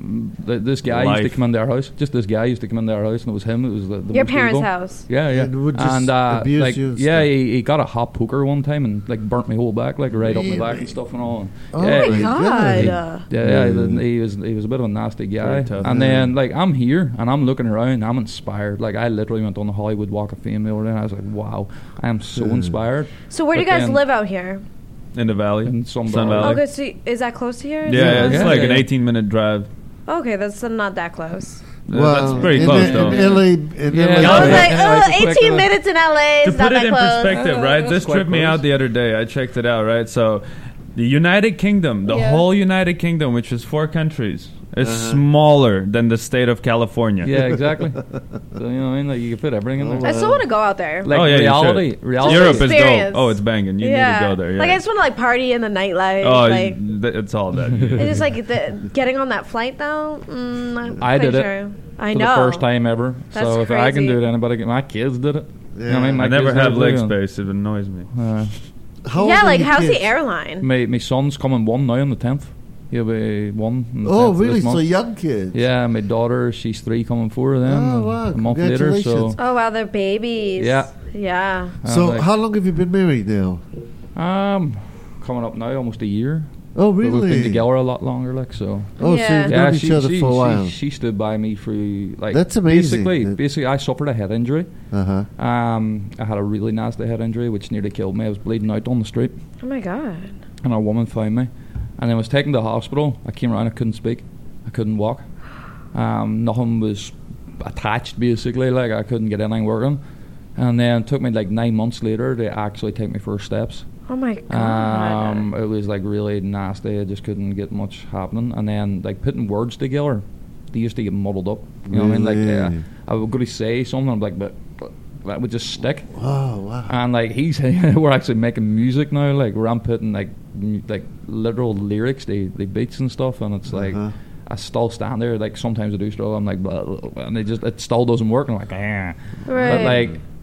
this guy used to Life. come into our house. Just this guy used to come into our house, and it was him. It was the Your most parents' evil. house. Yeah, yeah. And would just and abuse like, you and yeah, stuff. he got a hot poker one time and like burnt my whole back, like right up my back Really? and stuff and all. Oh yeah, my he- God. yeah, he was a bit of a nasty guy. Very tough. And then like I'm here and I'm looking around, I'm inspired. Like I literally went on the Hollywood Walk of Fame the other day and I was like, wow, I am so inspired. So where do you But guys then- live out here? In the valley. In Sun Sun Valley. Valley. Okay, so is that close to here? Yeah, it's Yeah, like yeah, an yeah. 18-minute drive. Okay, that's not that close. Well, that's pretty in close, the- though. In LA, Yeah. LA, I was Yeah, like, yeah, it's a quick, 18 minutes in LA To is not put it that in close. perspective, right? that's This quite tripped me close. out the other day. I checked it out, right? So, the United Kingdom, the Yeah. whole United Kingdom, which is 4 countries, is smaller than the state of California. Yeah, exactly. So, you know what I mean? Like you can fit everything in there. I still want to go out there. Like Oh, yeah, you reality, should. reality. Europe is dope. Experience. Oh, it's banging. You need to go there. Yeah. Like I just want to like party in the nightlife. oh, like it's all that. it's just like getting on that flight though. Not I quite did it sure. I for know. the first time ever. That's so if I can crazy. do it, anybody can. My kids did it. You know what I mean? My I never kids have did it leg too. space. It annoys me. How old Yeah, are like your how's kids? the airline? My son's coming 1 now on the 10th. He'll be 1. on the 10th Oh, of really? this So month. young kids. Yeah, my daughter, she's 3 coming 4 then. Oh, wow. A month later, so. Congratulations. Oh wow, they're babies. Yeah. Yeah. So like- how long have you been married now? Coming up now, almost a year. Oh, But we've been really? together a lot longer, like so. Oh, so Yeah. you've known each other for a while. She stood by me through like. That's amazing. Basically, I suffered a head injury. Uh-huh. I had a really nasty head injury, which nearly killed me. I was bleeding out on the street, Oh my god. and a woman found me, and I was taken to the hospital. I came around, I couldn't speak, I couldn't walk. Nothing was attached, basically. Like I couldn't get anything working, and then it took me like 9 months later to actually take my first steps. Oh my god. It was like really nasty. I just couldn't get much happening. And then like putting words together, they used to get muddled up. You know what I mean? Like Really? I would go to say something, I'm like, but that would just stick. Oh, wow. And like we're actually making music now, like where I'm putting like literal lyrics, the beats and stuff, and it's like. Uh-huh. I still stand there, like sometimes I do struggle. I'm like, blah, blah, blah, and it still doesn't work. And I'm like, Right. But like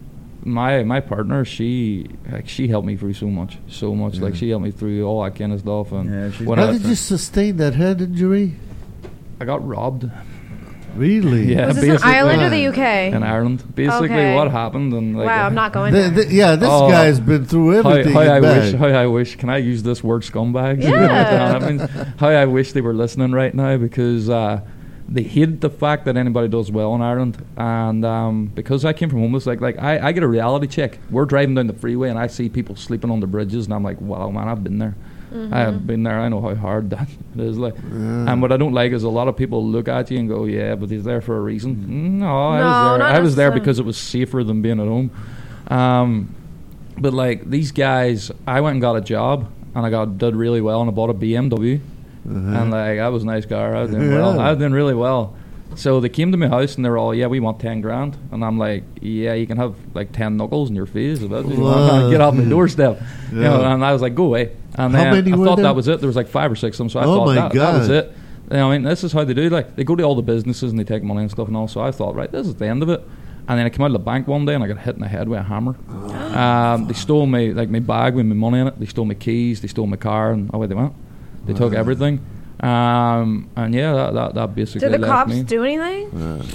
my partner, she helped me through so much. Like she helped me through all that kind of stuff. And Yeah, she's when How I, did you sustain that head injury? I got robbed. Really? Yeah, Was this in basically- Ireland or Yeah. the UK? In Ireland, basically, Okay. what happened? And like, Wow, I'm not going The- there. yeah, this Oh. guy's been through How, everything. how I in wish, bag. how I wish. Can I use this word, scumbags? Yeah. I mean, how I wish they were listening right now because they hate the fact that anybody does well in Ireland, and because I came from homeless, like I get a reality check. We're driving down the freeway and I see people sleeping on the bridges, and I'm like, wow, man, I've been there. I have been there. I know how hard that it is. Like, and what I don't like is a lot of people look at you and go, "Yeah, but he's there for a reason." No, I No, was there. not I was there necessarily. because it was safer than being at home. But like these guys, I went and got a job, and I did really well, and I bought a BMW, and like that was a nice car. I was doing well. Yeah. I was doing really well. So they came to my house and they were all, "Yeah, we want 10 grand," and I'm like, "Yeah, you can have like 10 knuckles in your face if that's what you want. Wow. Get off my doorstep." You know, Yeah. and I was like, "Go away." And How then many I were thought there? that was it. There was like 5 or 6 of them, so I Oh thought my that was God. it. You know, I mean, this is how they do. Like, they go to all the businesses and they take money and stuff and all. So I thought, right, this is the end of it. And then I came out of the bank one day and I got hit in the head with a hammer. They stole my bag with my money in it. They stole my keys. They stole my car, and away they went. They took everything. And yeah, that basically Did the left cops me. do anything?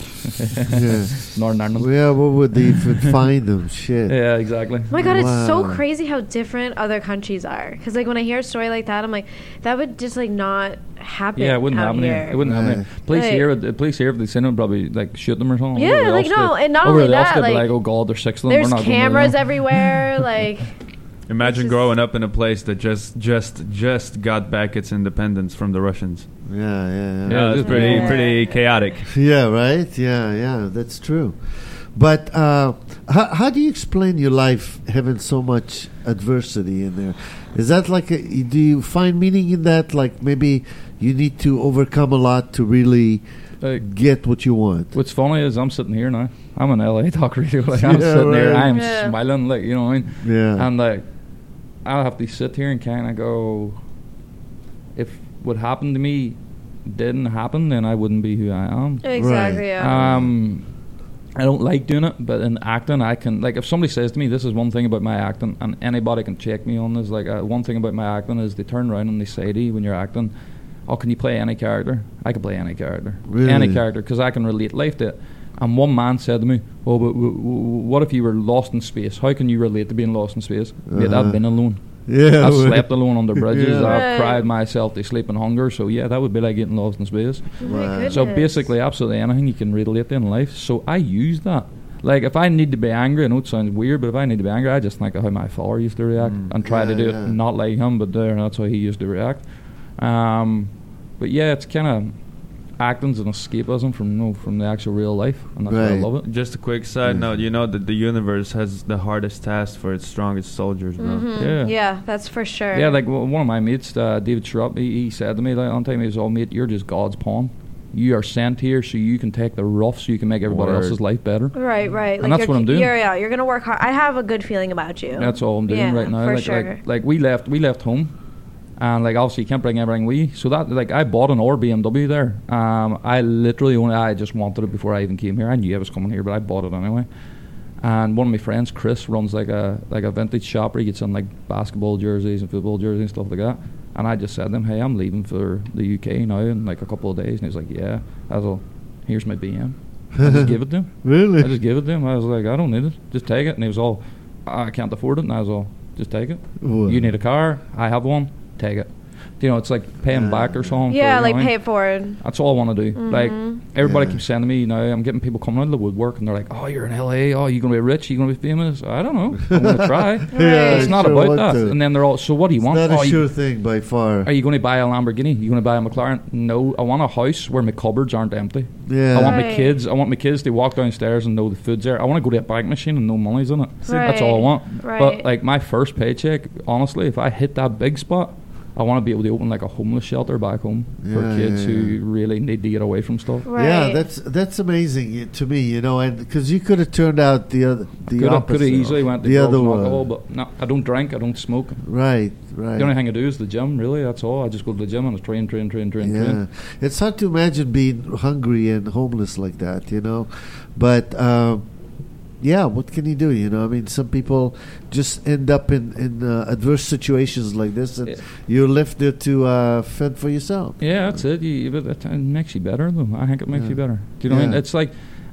Yeah. Northern Ireland. Yeah, what would they even find them? Shit. Yeah, exactly. Oh my God, it's so Wow. crazy how different other countries are. Because like when I hear a story like that, I'm like, that would just like not happen. Yeah, it wouldn't out happen here. here. It wouldn't happen here. Police Like- here, the police here, if they seen them, probably like shoot them or something. Yeah, Everybody like, else no, did. and not Everybody only else that, did, but like, oh God, there's 6 of them. There's We're not going cameras there. everywhere. Like, Imagine It's just- growing up in a place that just got back its independence from the Russians. Yeah, yeah, yeah. Yeah, it's just- pretty chaotic. Yeah, right? Yeah, yeah, that's true. But how do you explain your life having so much adversity in there? Is that like, do you find meaning in that? Like maybe you need to overcome a lot to really Like, get what you want? what's funny is I'm sitting here now. I'm in LA Talk Radio. Like I'm Yeah, sitting there, right. I'm Yeah. smiling. Like, you know what I mean? Yeah. And like, I'll have to sit here and kind of go, if what happened to me didn't happen, then I wouldn't be who I am. exactly. Yeah. I don't like doing it, but in acting, I can. Like, if somebody says to me, "This is one thing about my acting," and anybody can check me on this. Like, one thing about my acting is they turn around and they say to you when you're acting, "Oh, can you play any character?" I can play any character, Really? any character, because I can relate life to it. And one man said to me, "Oh, but what if you were lost in space? How can you relate to being lost in space?" Mate, Uh-huh. I've been alone. Yeah. I've right. slept alone under bridges. Yeah. I've Right. cried myself to sleep and hunger. So yeah, that would be like getting lost in space. Oh my Wow. So goodness. basically, absolutely anything you can relate to in life. So I use that. Like, if I need to be angry, I know it sounds weird, but if I need to be angry, I just think of how my father used to react and try to Yeah, do yeah. it not like him, but that's how he used to react. But yeah, it's kind of acting's an escapism from the actual real life, and that's why I Right. love it. Just a quick side note, you know that the universe has the hardest task for its strongest soldiers, bro. Yeah. Yeah, that's for sure. Yeah, like one of my mates, David Schrupp, he said to me like one time, he was, "Oh mate, you're just God's pawn. You are sent here so you can take the rough, so you can make everybody Word. else's life better." Right, right. And that's you're, what I'm doing. You're gonna work hard. I have a good feeling about you. That's all I'm doing Yeah, right now. for Like, sure. like we left home, and like obviously you can't bring everything with you. So that like I bought an R BMW there. I just wanted it before I even came here. I knew I was coming here, but I bought it anyway. And one of my friends, Chris, runs like a vintage shop where he gets in like basketball jerseys and football jerseys and stuff like that. And I just said to him, "Hey, I'm leaving for the UK now in like a couple of days." And he was like, "Yeah." I was like, "Here's my BM." I just gave it to him. Really? I just gave it to him. I was like, "I don't need it. Just take it." And he was all, "I can't afford it." And I was all, "Just take it. Wow. You need a car. I have one. Take it." You know, it's like paying back or something. Yeah, for, like you know what I pay mean? it forward. That's all I want to do. Like everybody Yeah. keeps saying to me, you know, I'm getting people coming out of the woodwork, and they're like, "Oh, you're in LA. Oh, you gonna be rich? You gonna be famous?" I don't know. I'm gonna try. Yeah, It's not sure about want that. to. And then they're all, "So what do you want?" Not "Oh, a you- sure thing by far. Are you going to buy a Lamborghini? You going to buy a McLaren? No, I want a house where my cupboards aren't empty. Yeah. I want my Right. kids. I want my kids to walk downstairs and know the food's there. I want to go to a bank machine and know money's in it. That's all I want. Right. But like my first paycheck, honestly, if I hit that big spot, I want to be able to open like a homeless shelter back home for Yeah, kids yeah, who yeah. really need to get away from stuff. Right. Yeah, that's amazing to me, you know, and because you could have turned out the Could opposite. have easily went to the drugs other and one. alcohol, but no, I don't drink. I don't smoke. Right, right. The only thing I do is the gym. Really, that's all. I just go to the gym and I train. Yeah, it's hard to imagine being hungry and homeless like that, you know. But yeah, what can you do? You know, I mean, some people just end up in adverse situations like this, and you're left there to fend for yourself. Yeah, that's it. But it makes you better, though. I think it makes you better. Do you know what I mean? It's like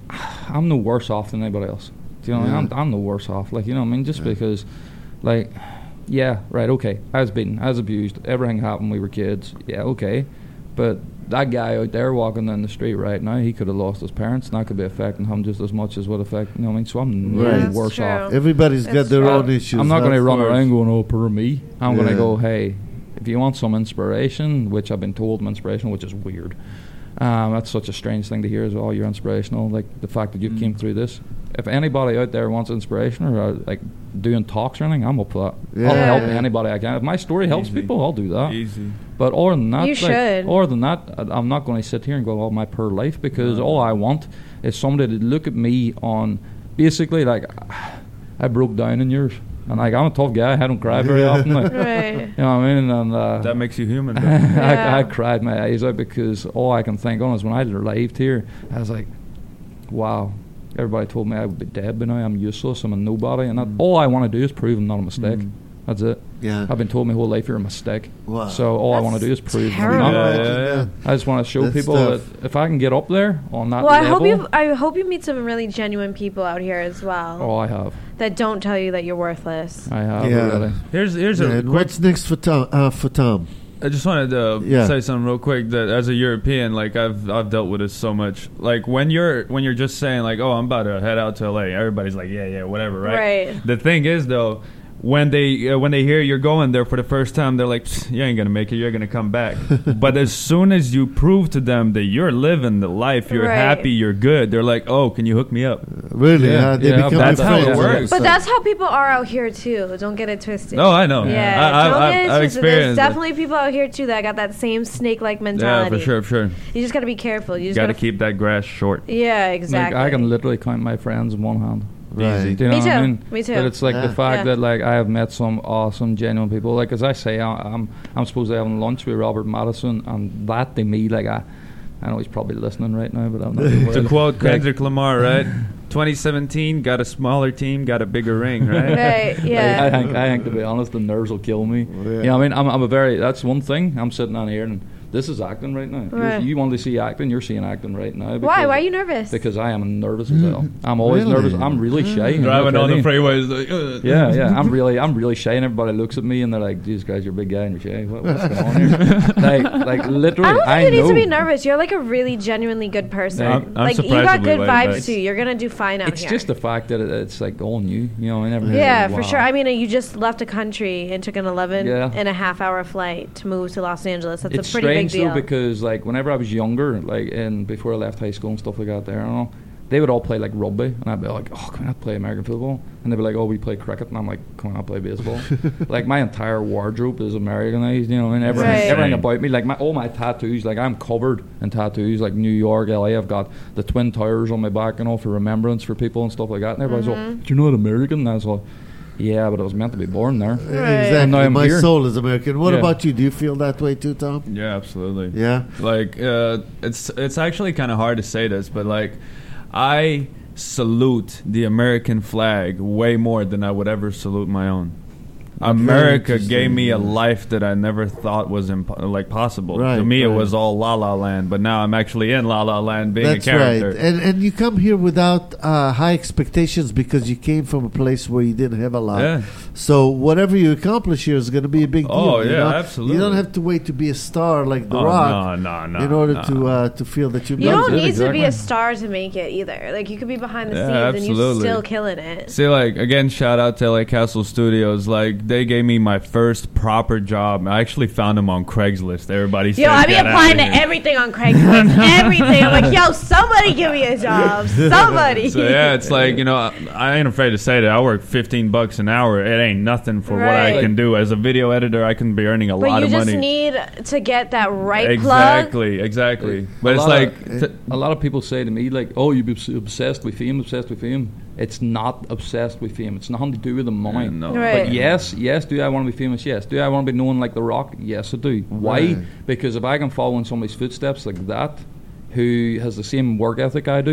I'm no worse off than anybody else. Do you know what I mean? I'm no worse off. Like, you know what I mean? Just because, like, yeah, right, okay. I was beaten. I was abused. Everything happened. We were kids. Yeah, okay. But that guy out there walking down the street right now, he could have lost his parents, and that could be affecting him just as much as would affect, you know what I mean? So I'm no worse true. off. Everybody's got their own issues. I'm not going to run course. around going, oh, poor me. I'm going to Yeah. go, hey, if you want some inspiration, which I've been told I'm inspirational, which is weird. That's such a strange thing to hear as well. You're inspirational, like the fact that you came through this. If anybody out there wants inspiration or like doing talks or anything, I'm up for that. Yeah. I'll help anybody I can. If my story helps people, I'll do that. Easy. But other than that, You should. Other than that, I'm not going to sit here and go, oh, my poor life, because all I want is somebody to look at me on, basically, like, I broke down in yours. And, like, I'm a tough guy. I don't cry very often. Like, Right. you know what I mean? And That makes you human. I cried my eyes out, because all I can think on is when I arrived here, I was like, wow. Everybody told me I would be dead by now. I'm useless. I'm a nobody. And all I want to do is prove I'm not a mistake. That's it. Yeah. I've been told my whole life you're a mistake. Wow. So all I want to do is prove I'm terrible. not. Yeah. I just want to show That's people tough. that if I can get up there on that Well, level. I hope you meet some really genuine people out here as well Oh, I have. that don't tell you that you're worthless. I have Yeah. really. Here's Yeah, a and quick. what's next for Tom? I just wanted to Yeah. say something real quick, that as a European, like I've dealt with this so much. Like when you're just saying like, oh, I'm about to head out to LA, everybody's like, yeah, whatever, right? Right. The thing is though, when they hear you're going there for the first time, they're like, "Psst, you ain't gonna make it. You're gonna come back." But as soon as you prove to them that you're living the life, you're Right. happy, you're good, they're like, "Oh, can you hook me up?" Really? Yeah, They yeah, become that's your how it friends. works. But that's how people are out here too. Don't get it twisted. No, I know. Yeah, don't get it I've twisted. There's experienced it. definitely people out here too that got that same snake-like Yeah, mentality. for sure. You just got to be careful. You just Got to gotta keep that grass short. Yeah, Like, exactly. I can literally count my friends in one hand. Right. Do you know Me what I too. mean? Me too. But it's like Yeah. the fact Yeah. that like I have met some awesome, genuine people. Like as I say, I'm supposed to have lunch with Robert Madison, and that to me, like I know he's probably listening right now, but I'm not. To quote Like, Kendrick Lamar, right? 2017 got a smaller team, got a bigger ring, right? Right, yeah. I think to be honest, the nerves will kill me. Yeah. You know what I mean? I'm a very. That's one thing. I'm sitting on here and this is acting right now. Right. You want to see acting, you're seeing acting right now. Why? because- Why are you nervous? Because I am nervous as hell. I'm always Really? nervous. I'm really shy. Driving on the Okay? freeways, like, ugh. Yeah. I'm really shy, and everybody looks at me and they're like, "Jesus Christ, you're a big guy and you're shy. What's going on here?" like literally, I don't think I you need know. to be nervous. You're like a really genuinely good person. I'm like you got surprisingly good laid vibes back. too. You're gonna do fine out It's here. just the fact that it's like all new. You know, I never. Yeah, wow. for sure. I mean, you just left a country and took an 11 Yeah. and a half hour flight to move to Los Angeles. That's It's a pretty big strange deal. though, because like whenever I was younger, like and before I left high school and stuff like that, there, I don't know, they would all play like rugby, and I'd be like, "Oh, can I play American football?" And they'd be like, "Oh, we play cricket," and I'm like, "Come on, I play baseball." Like my entire wardrobe is Americanized, you know, and everything, Right. everything about me, like all my tattoos, like I'm covered in tattoos, like New York, LA. I've got the Twin Towers on my back, you know, for remembrance for people and stuff like that. And everybody's like, "You're not American," and I was like, "Yeah, but I was meant to be born there." And Exactly. now I'm My here. soul is American. What Yeah. about you? Do you feel that way too, Tom? Yeah, absolutely. Yeah. Like it's actually kind of hard to say this, but like I salute the American flag way more than I would ever salute my own. America interesting, gave me a yeah. life that I never thought was possible. Right, to me, it right. was all La La Land, but now I'm actually in La La Land being That's a character. right. And you come here without high expectations because you came from a place where you didn't have a lot. Yeah. So whatever you accomplish here is going to be a big deal. Oh, you yeah, know? absolutely. You don't have to wait to be a star like The Oh, Rock no, in order no. to feel that you've you done don't something. need to be exactly. a star to make it either. Like you could be behind the Yeah, scenes and you're absolutely. still killing it. See, like, again, shout out to LA Castle Studios. Like, they gave me my first proper job. I actually found them on Craigslist. Everybody said, Yo, I be "Get applying outta to here." everything on Craigslist. Everything. I'm like, yo, somebody give me a job. Somebody. So, yeah, it's like, you know, I ain't afraid to say that. I work $15 an hour. It ain't nothing for what I Right. can do. As a video editor, I can be earning a But lot you of just money. need to get that right plug. Exactly. But A it's lot like... of- a lot of people say to me like, "Oh, you're obsessed with fame, obsessed with fame." It's not obsessed with fame. It's nothing to do with the money. Yeah, no. Right. But yes, do I want to be famous? Yes. Do I want to be known like The Rock? Yes, I do. Why? Right. Because if I can follow in somebody's footsteps like that, who has the same work ethic I do,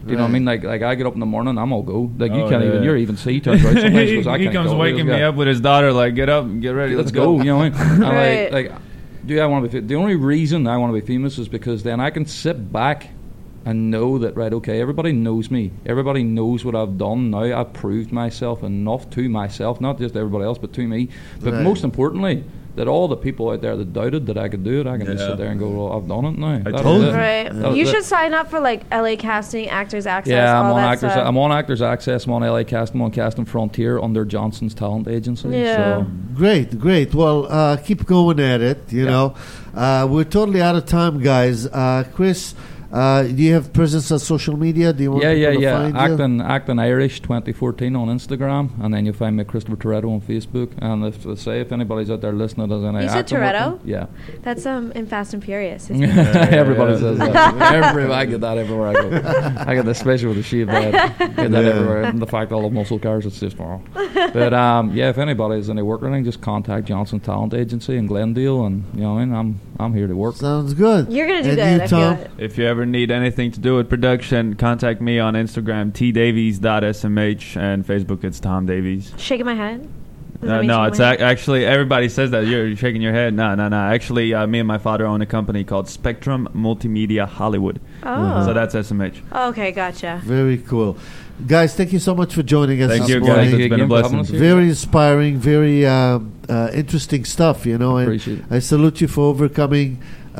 Do you know what I mean? Like I get up in the morning, I'm all go. Like you Oh, can't yeah. even. You're even see turns right sometimes. he Goes, I he can't comes go. waking me up with his daughter, like, get up, get ready, Let's go. You know what I mean? And Right. like, do I want to be? The only reason I want to be famous is because then I can sit back and know that, right, okay, everybody knows me. Everybody knows what I've done now. I've proved myself enough to myself, not just everybody else, but to me. But Right. most importantly, that all the people out there that doubted that I could do it, I can just Yeah. sit there and go, well, I've done it now. That told was you. it. Right. That was You it. should sign up for like LA Casting, Actors Access. Yeah, I'm all on that Actors. stuff. I'm on Actors Access. I'm on LA Cast. I'm on Casting Frontier under Johnson's Talent Agency. Yeah. So Great. Well, keep going at it. You know, we're totally out of time, guys. Chris, do you have presence on social media? Do you want people to find you? Acting Irish 2014 on Instagram, and then you'll find me Christopher Toretto on Facebook. And if anybody's out there listening, does any You said acting Toretto? working, yeah. That's in Fast and Furious. His name is Toretto. Everybody says that. I get that everywhere I go. I get the special with the shaved head. Get that everywhere. And the fact all the muscle cars, it's just wrong. But if anybody's any work or anything, just contact Johnson Talent Agency in Glendale, and you know what I mean. I'm here to work. Sounds good. You're gonna do And good. you, I feel Tom? it. If you ever need anything to do with production, contact me on Instagram, tdavies.smh, and Facebook, it's Tom Davies. Shaking my head. Does that mean No, shaking it's my head? actually, everybody says that. You're shaking your head. No. Actually, me and my father own a company called Spectrum Multimedia Hollywood. Oh. So that's SMH. Okay, gotcha. Very cool. Guys, thank you so much for joining us Thank this you, morning. guys. It's been a Again for having blessing. us here. Very inspiring, very interesting stuff, you know. And Appreciate it. I salute you for overcoming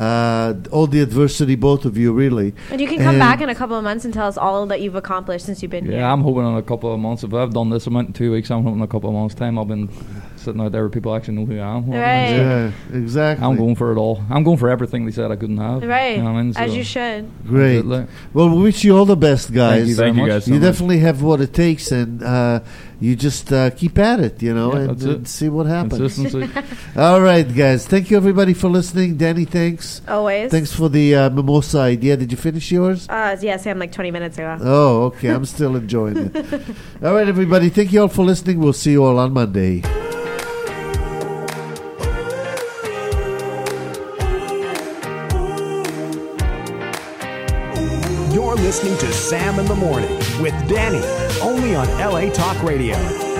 all the adversity, both of you, really. And you can come back in a couple of months and tell us all that you've accomplished since you've been here. Yeah, I'm hoping in a couple of months. If I've done this amount in 2 weeks, I'm hoping in a couple of months' time I've been sitting out there where people actually know who I am. Right. Yeah, exactly. I'm going for it all. I'm going for everything they said I couldn't have. Right. You know what I mean? As So- you should. Great. Absolutely. Well, we wish you all the best, guys. you very Thank you much. guys so You much. definitely have what it takes, and you just keep at it, you know, Yeah, and, that's it. and see what happens. Consistency. All right, guys. Thank you, everybody, for listening. Danny, thanks. Always. Thanks for the mimosa idea. Did you finish yours? Yeah, Sam, like 20 minutes ago. Oh, okay. I'm still enjoying it. All right, everybody. Thank you all for listening. We'll see you all on Monday. You're listening to Sam in the Morning with Danny, only on LA Talk Radio.